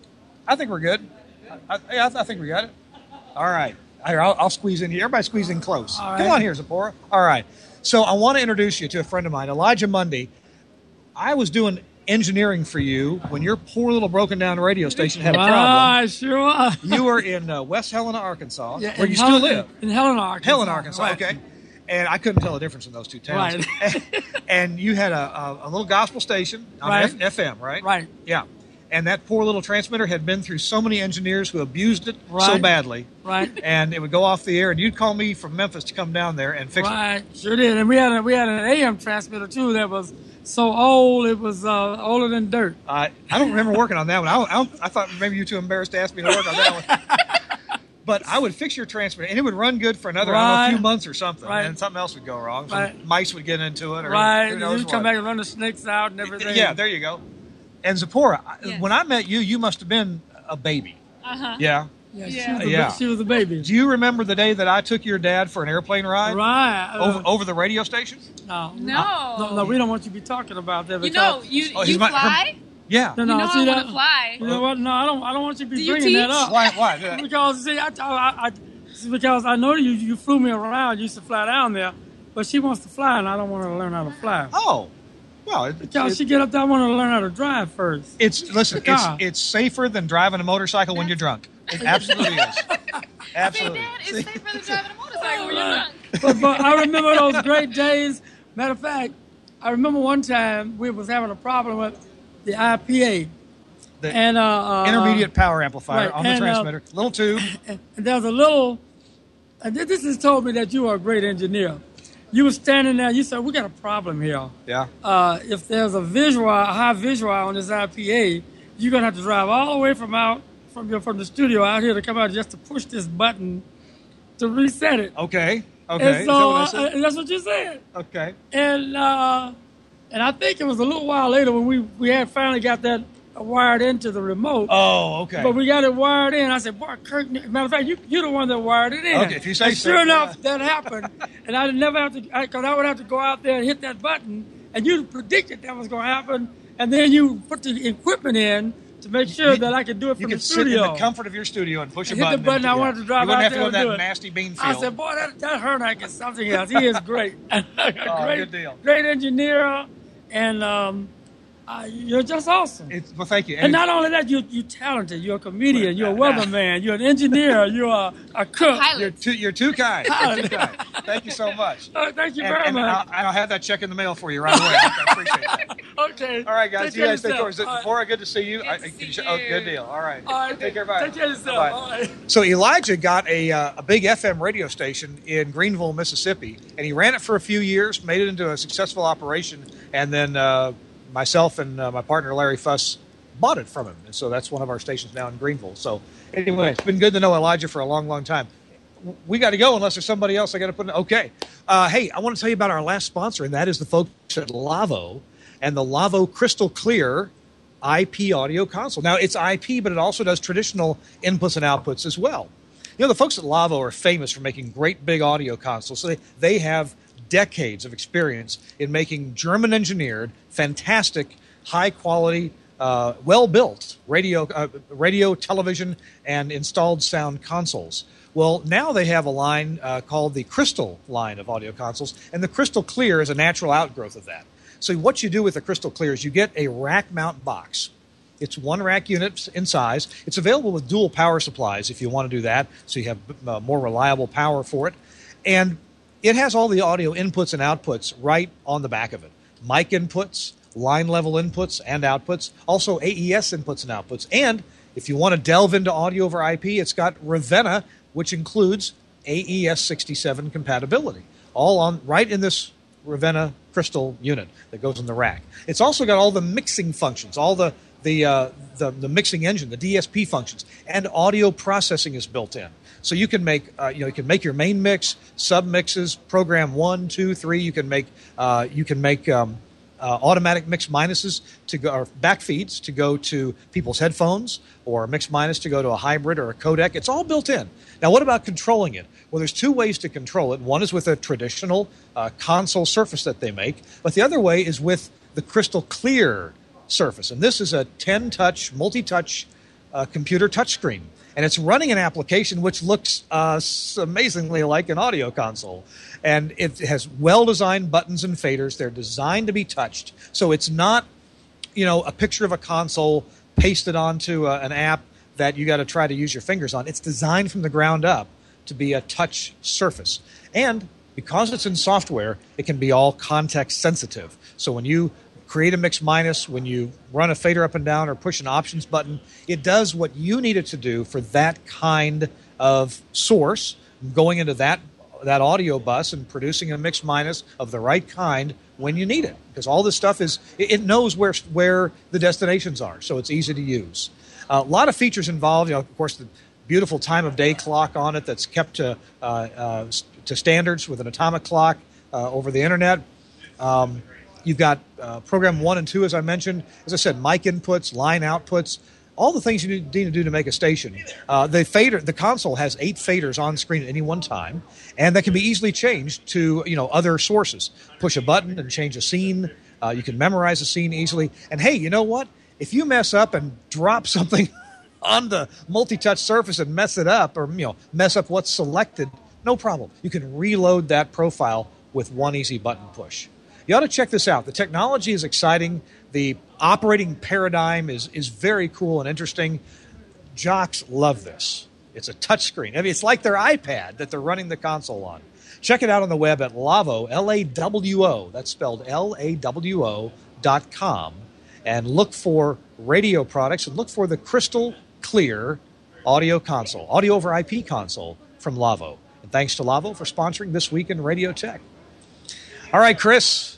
[SPEAKER 4] I think we're good. I, I, I think we got it. All right. Here, I'll, I'll squeeze in here. Everybody squeeze in close.
[SPEAKER 9] All
[SPEAKER 4] Come
[SPEAKER 9] right.
[SPEAKER 4] on here, Zipporah. All right. So I want to introduce you to a friend of mine, Elijah Mundy. I was doing engineering for you when your poor little broken down radio station had a problem.
[SPEAKER 9] Ah, sure was.
[SPEAKER 4] You were in uh, West Helena, Arkansas,
[SPEAKER 9] Yeah,
[SPEAKER 4] where
[SPEAKER 9] in
[SPEAKER 4] you
[SPEAKER 9] Helen-
[SPEAKER 4] still live.
[SPEAKER 9] In Helena, Arkansas.
[SPEAKER 4] Helena, Arkansas.
[SPEAKER 9] Right.
[SPEAKER 4] Okay. And I couldn't tell the difference in those two towns.
[SPEAKER 9] Right.
[SPEAKER 4] And you had a, a, a little gospel station on
[SPEAKER 9] Right.
[SPEAKER 4] F- F M, right?
[SPEAKER 9] Right.
[SPEAKER 4] Yeah. And that poor little transmitter had been through so many engineers who abused it so
[SPEAKER 9] Right.
[SPEAKER 4] badly.
[SPEAKER 9] Right.
[SPEAKER 4] And it would go off the air, and you'd call me from Memphis to come down there and fix it.
[SPEAKER 9] Right, sure did. And we had a, we had an A M transmitter too that was so old it was uh, older than dirt.
[SPEAKER 4] I I don't remember working on that one. I, I, I thought maybe you were too embarrassed to ask me to work on that one. But I would fix your transmitter, and it would run good for another I don't know,
[SPEAKER 9] Right.
[SPEAKER 4] few months or something,
[SPEAKER 9] Right.
[SPEAKER 4] and something else would go wrong. Some
[SPEAKER 9] Right.
[SPEAKER 4] mice would get into it, or
[SPEAKER 9] Right,
[SPEAKER 4] who knows
[SPEAKER 9] you come
[SPEAKER 4] what.
[SPEAKER 9] back and run the snakes out and everything.
[SPEAKER 4] Yeah, there you go. And Zipporah, I-
[SPEAKER 10] Yes.
[SPEAKER 4] when I met you, you must have been a baby.
[SPEAKER 10] Uh-huh.
[SPEAKER 4] Yeah.
[SPEAKER 9] Yeah,
[SPEAKER 10] Yeah.
[SPEAKER 9] She, was a,
[SPEAKER 4] Yeah.
[SPEAKER 9] she was a baby.
[SPEAKER 4] Do you remember the day that I took your dad for an airplane ride
[SPEAKER 9] Right. uh,
[SPEAKER 4] over, over the radio station?
[SPEAKER 9] no,
[SPEAKER 10] No.
[SPEAKER 9] no, no, we don't want you to be talking about that.
[SPEAKER 10] You
[SPEAKER 9] because-
[SPEAKER 10] know, you
[SPEAKER 4] Oh, he's
[SPEAKER 10] you
[SPEAKER 4] my-
[SPEAKER 10] fly.
[SPEAKER 4] Yeah.
[SPEAKER 9] No,
[SPEAKER 10] You
[SPEAKER 9] no,
[SPEAKER 10] know
[SPEAKER 9] see
[SPEAKER 10] I
[SPEAKER 9] that?
[SPEAKER 10] want to fly.
[SPEAKER 9] You know what? No, I don't. I don't want you to be
[SPEAKER 10] Do you
[SPEAKER 9] bringing that
[SPEAKER 10] teach?
[SPEAKER 9] up.
[SPEAKER 4] Why? Why?
[SPEAKER 9] Because see, I, I, I, see, because I know you. You flew me around. You used to fly down there, but she wants to fly, and I don't want her to learn how to fly.
[SPEAKER 4] Oh, well, it,
[SPEAKER 9] Because
[SPEAKER 4] it-
[SPEAKER 9] she get up there, I want her to learn how to drive first.
[SPEAKER 4] it's listen. It's
[SPEAKER 9] God.
[SPEAKER 4] it's safer than driving a motorcycle when you're drunk. It absolutely is.
[SPEAKER 10] Say,
[SPEAKER 4] Absolutely.
[SPEAKER 10] Dad, it's safer than driving a motorcycle when you're drunk.
[SPEAKER 9] But, but I remember those great days. Matter of fact, I remember one time we was having a problem with the I P A.
[SPEAKER 4] The
[SPEAKER 9] And uh, uh,
[SPEAKER 4] intermediate power amplifier
[SPEAKER 9] right,
[SPEAKER 4] on the
[SPEAKER 9] and, uh,
[SPEAKER 4] transmitter, little tube.
[SPEAKER 9] and there was a little. And this has told me that you are a great engineer. You were standing there. You said, "We got a problem here.
[SPEAKER 4] Yeah.
[SPEAKER 9] Uh, if there's a visual, a high visual on this I P A, you're gonna have to drive all the way from out from your from the studio out here to come out just to push this button to reset it.
[SPEAKER 4] Okay. Okay.
[SPEAKER 9] And
[SPEAKER 4] Is
[SPEAKER 9] so
[SPEAKER 4] that what I
[SPEAKER 9] uh,
[SPEAKER 4] said?
[SPEAKER 9] and that's what you said.
[SPEAKER 4] Okay.
[SPEAKER 9] And uh, and I think it was a little while later when we, we had finally got that wired into the remote.
[SPEAKER 4] Oh, okay.
[SPEAKER 9] But we got it wired in. I said, boy, Kirk, matter of fact, you, you're the one that wired it in.
[SPEAKER 4] Okay, if you say
[SPEAKER 9] and
[SPEAKER 4] so.
[SPEAKER 9] sure enough, that happened. And I never have to, because I, I would have to go out there and hit that button, and you predicted that was going to happen, and then you put the equipment in to make sure
[SPEAKER 4] You-
[SPEAKER 9] that I could do it
[SPEAKER 4] You
[SPEAKER 9] from
[SPEAKER 4] can
[SPEAKER 9] the
[SPEAKER 4] sit in
[SPEAKER 9] studio.
[SPEAKER 4] the comfort of your studio and push a
[SPEAKER 9] Hit the
[SPEAKER 4] button.
[SPEAKER 9] button.
[SPEAKER 4] and-
[SPEAKER 9] I
[SPEAKER 4] yeah.
[SPEAKER 9] wanted to drive
[SPEAKER 4] You wouldn't
[SPEAKER 9] out
[SPEAKER 4] have to
[SPEAKER 9] there
[SPEAKER 4] go in
[SPEAKER 9] and do
[SPEAKER 4] that
[SPEAKER 9] it.
[SPEAKER 4] nasty bean field.
[SPEAKER 9] I said, boy, that, that Hernack is something else. He is great.
[SPEAKER 4] Oh,
[SPEAKER 9] great,
[SPEAKER 4] good deal.
[SPEAKER 9] great engineer, and um, uh, you're just awesome.
[SPEAKER 4] It's, well, thank you.
[SPEAKER 9] And not only that, you're, you're talented. You're a comedian. You're a weatherman. You're an engineer. You're a, a cook.
[SPEAKER 4] You're too, you're too kind. You're too kind. Thank you so much.
[SPEAKER 9] Oh, thank you
[SPEAKER 4] and,
[SPEAKER 9] very
[SPEAKER 4] and
[SPEAKER 9] much.
[SPEAKER 4] I'll, I'll have that check in the mail for you right away. I appreciate that.
[SPEAKER 9] Okay.
[SPEAKER 4] All right, guys.
[SPEAKER 9] Take
[SPEAKER 4] You
[SPEAKER 9] care
[SPEAKER 4] guys
[SPEAKER 9] of
[SPEAKER 4] take care.
[SPEAKER 9] yourself.
[SPEAKER 4] Is it
[SPEAKER 9] All right.
[SPEAKER 4] Before, good to see you.
[SPEAKER 10] Good
[SPEAKER 4] I,
[SPEAKER 10] to
[SPEAKER 4] can
[SPEAKER 10] see
[SPEAKER 4] you show- Oh,
[SPEAKER 10] you.
[SPEAKER 4] good deal. All right.
[SPEAKER 9] All right.
[SPEAKER 4] Take care. Bye.
[SPEAKER 9] Take care of yourself.
[SPEAKER 4] Bye.
[SPEAKER 9] All right.
[SPEAKER 4] So Elijah got a, uh, a big F M radio station in Greenville, Mississippi, and he ran it for a few years, made it into a successful operation, and then uh, myself and uh, my partner Larry Fuss bought it from him. And so that's one of our stations now in Greenville. So anyway, it's been good to know Elijah for a long, long time. We got to go unless there's somebody else I got to put in. Okay. Uh, hey, I want to tell you about our last sponsor, and that is the folks at Lavo and the Lavo Crystal Clear I P audio console. Now, it's I P, but it also does traditional inputs and outputs as well. You know, the folks at Lavo are famous for making great big audio consoles. So they, they have decades of experience in making German-engineered, fantastic, high-quality, uh, well-built radio, uh, radio, television, and installed sound consoles. Well, now they have a line uh, called the Crystal line of audio consoles, and the Crystal Clear is a natural outgrowth of that. So what you do with the Crystal Clear is you get a rack mount box. It's one rack unit in size. It's available with dual power supplies if you want to do that, so you have uh, more reliable power for it. And it has all the audio inputs and outputs right on the back of it. Mic inputs, line level inputs and outputs, also A E S inputs and outputs. And if you want to delve into audio over I P, it's got Ravenna, which includes A E S sixty-seven compatibility, all on right in this Ravenna Crystal unit that goes in the rack. It's also got all the mixing functions, all the the, uh, the the mixing engine, the D S P functions, and audio processing is built in. So you can make uh, you know you can make your main mix, sub mixes, program one, two, three. You can make uh, you can make um, uh, automatic mix minuses to go, or back feeds to go to people's headphones, or mix minus to go to a hybrid or a codec. It's all built in. Now, what about controlling it? Well, there's two ways to control it. One is with a traditional uh, console surface that they make, but the other way is with the Crystal Clear surface. And this is a ten-touch, multi-touch uh, computer touchscreen. And it's running an application which looks uh, amazingly like an audio console. And it has well-designed buttons and faders. They're designed to be touched. So it's not, you know, a picture of a console pasted onto uh, an app that you got to try to use your fingers on. It's designed from the ground up to be a touch surface. And because it's in software, it can be all context sensitive. So when you create a mix minus, when you run a fader up and down or push an options button, it does what you need it to do for that kind of source, going into that that audio bus and producing a mix minus of the right kind when you need it. Because all this stuff is, it knows where where the destinations are, so it's easy to use. Uh, a lot of features involved, you know, of course, the beautiful time of day clock on it that's kept to uh, uh, to standards with an atomic clock uh, over the internet. Um, you've got uh, program one and two, as I mentioned. As I said, mic inputs, line outputs, all the things you need to do to make a station. Uh, the fader, the console has eight faders on screen at any one time, and that can be easily changed to, you know, other sources. Push a button and change a scene. Uh, you can memorize a scene easily. And hey, you know what? If you mess up and drop something on the multi-touch surface and mess it up, or, you know, mess up what's selected, no problem. You can reload that profile with one easy button push. You ought to check this out. The technology is exciting. The operating paradigm is is very cool and interesting. Jocks love this. It's a touchscreen. I mean, it's like their iPad that they're running the console on. Check it out on the web at Lavo, L A W O, that's spelled L A W O dot com, and look for radio products and look for the Crystal Clear audio console, audio over I P console from Lavo. And thanks to Lavo for sponsoring This Week in Radio Tech. All right, Chris,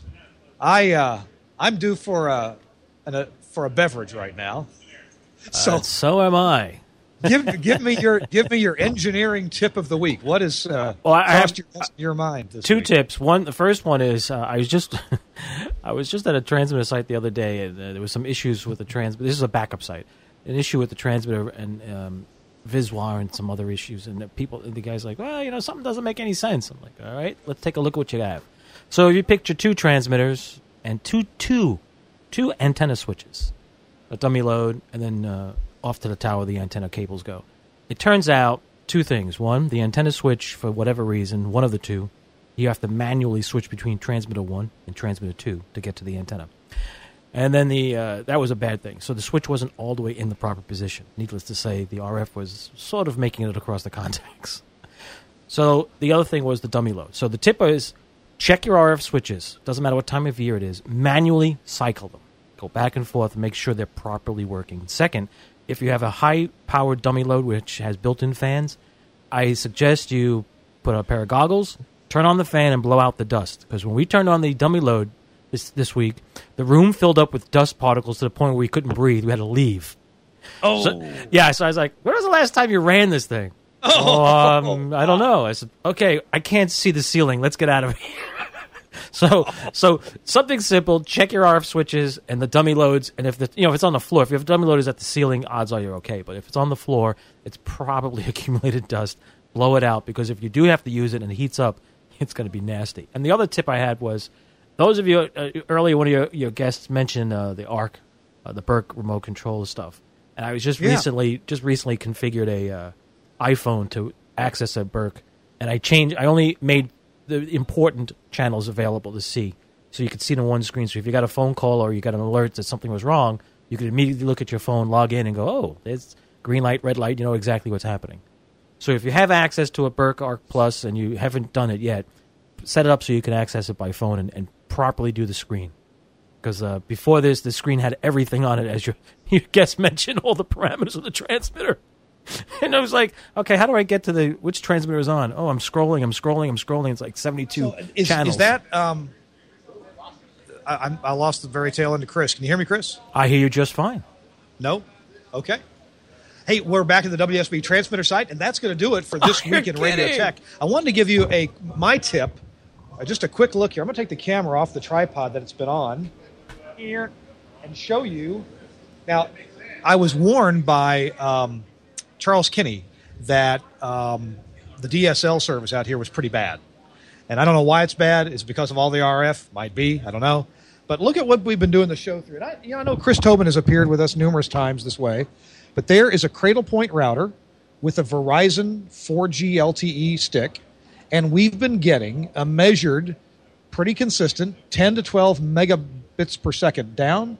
[SPEAKER 4] I uh, I'm due for a, an, a for a beverage right now.
[SPEAKER 2] So uh, so am I.
[SPEAKER 4] give give me your give me your engineering tip of the week. What is uh,
[SPEAKER 2] well, I have
[SPEAKER 4] your, your mind? This
[SPEAKER 2] two
[SPEAKER 4] week?
[SPEAKER 2] tips. One, the first one is uh, I was just I was just at a transmitter site the other day, and uh, there was some issues with the transmitter. This is a backup site, an issue with the transmitter and um, Viswire and some other issues. And the people, the guy's like, well, you know, something doesn't make any sense. I'm like, all right, let's take a look at what you have. So you picture two transmitters and two two two antenna switches, a dummy load, and then. Uh, off to the tower the antenna cables go. It turns out two things. One, the antenna switch, for whatever reason, one of the two, you have to manually switch between transmitter one and transmitter two to get to the antenna. And then the uh, that was a bad thing. So the switch wasn't all the way in the proper position. Needless to say, the R F was sort of making it across the contacts. So the other thing was the dummy load. So the tip is check your R F switches. Doesn't matter what time of year it is. Manually cycle them. Go back and forth and make sure they're properly working. Second, if you have a high-powered dummy load which has built-in fans, I suggest you put a pair of goggles, turn on the fan, and blow out the dust. Because when we turned on the dummy load this this week, the room filled up with dust particles to the point where we couldn't breathe. We had to leave.
[SPEAKER 4] Oh.
[SPEAKER 2] So, yeah, so I was like, when was the last time you ran this thing?
[SPEAKER 4] Oh.
[SPEAKER 2] oh um, I don't know. I said, okay, I can't see the ceiling. Let's get out of here. So, so something simple. Check your R F switches and the dummy loads, and if the you know if it's on the floor, if you have dummy load is at the ceiling, odds are you're okay. But if it's on the floor, it's probably accumulated dust. Blow it out, because if you do have to use it and it heats up, it's going to be nasty. And the other tip I had was, those of you uh, earlier, one of your, your guests mentioned uh, the ARC, uh, the Burke remote control stuff, and I was just
[SPEAKER 4] yeah.
[SPEAKER 2] recently just recently configured a uh, iPhone to access a Burke, and I changed. I only made the important channels available to see, so you could see it on one screen. So if you got a phone call or you got an alert that something was wrong, you could immediately look at your phone, log in, and go, oh, there's green light, red light. You know exactly what's happening. So if you have access to a Burke Arc Plus and you haven't done it yet, set it up so you can access it by phone and, and properly do the screen. Because uh, before this, the screen had everything on it, as your, your guest mentioned, all the parameters of the transmitter. And I was like, okay, how do I get to the, which transmitter is on? Oh, I'm scrolling, I'm scrolling, I'm scrolling. It's like seventy-two
[SPEAKER 4] so is,
[SPEAKER 2] channels.
[SPEAKER 4] Is that, um, I, I lost the very tail end of Chris. Can you hear me, Chris?
[SPEAKER 2] I hear you just fine.
[SPEAKER 4] No? Okay. Hey, we're back at the W S B transmitter site, and that's going to do it for this
[SPEAKER 2] oh,
[SPEAKER 4] week in Radio Tech. I wanted to give you a my tip, uh, just a quick look here. I'm going to take the camera off the tripod that it's been on here and show you. Now, I was warned by um, Charles Kinney that um, the D S L service out here was pretty bad. And I don't know why it's bad. It's because of all the R F. Might be. I don't know. But look at what we've been doing the show through. And I, you know, I know Chris Tobin has appeared with us numerous times this way. But there is a Cradle Point router with a Verizon four G L T E stick. And we've been getting a measured, pretty consistent, ten to twelve megabits per second down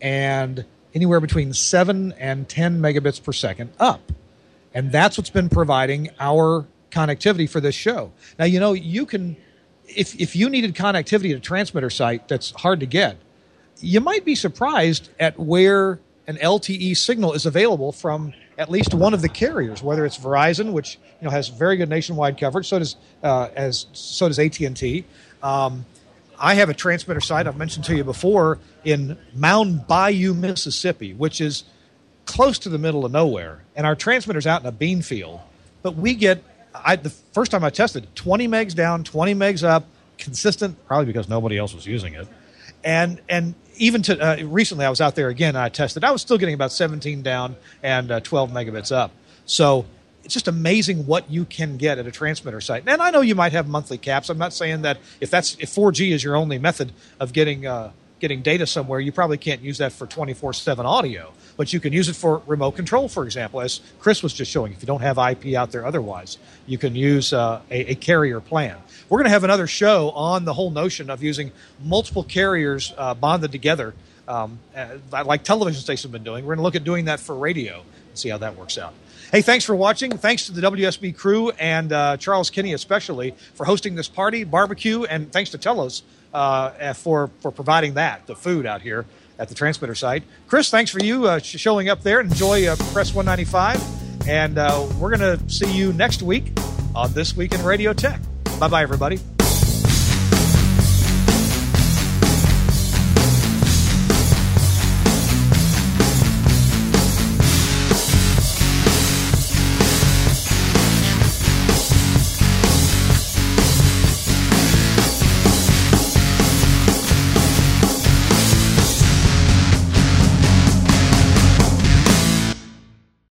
[SPEAKER 4] and anywhere between seven and ten megabits per second up. And that's what's been providing our connectivity for this show. Now, you know, you can, if if you needed connectivity at a transmitter site that's hard to get, you might be surprised at where an L T E signal is available from at least one of the carriers, whether it's Verizon, which you know has very good nationwide coverage, so does uh, as so does A T and T. Um, I have a transmitter site I've mentioned to you before in Mound Bayou, Mississippi, which is close to the middle of nowhere, and our transmitter's out in a bean field. But we get, I, the first time I tested, twenty megs down, twenty megs up, consistent, probably because nobody else was using it. And and even to uh, recently, I was out there again, and I tested. I was still getting about seventeen down and uh, twelve megabits up. So it's just amazing what you can get at a transmitter site. And I know you might have monthly caps. I'm not saying that if that's if four G is your only method of getting uh, getting data somewhere, you probably can't use that for twenty-four seven audio. But you can use it for remote control, for example, as Chris was just showing. If you don't have I P out there otherwise, you can use uh, a, a carrier plan. We're going to have another show on the whole notion of using multiple carriers uh, bonded together, um, uh, like television stations have been doing. We're going to look at doing that for radio and see how that works out. Hey, thanks for watching. Thanks to the W S B crew and uh, Charles Kinney especially for hosting this party, barbecue, and thanks to Telos uh, for, for providing that, the food out here at the transmitter site. Chris, thanks for you uh, showing up there. Enjoy uh, Press one ninety-five. And uh, we're going to see you next week on This Week in Radio Tech. Bye-bye, everybody.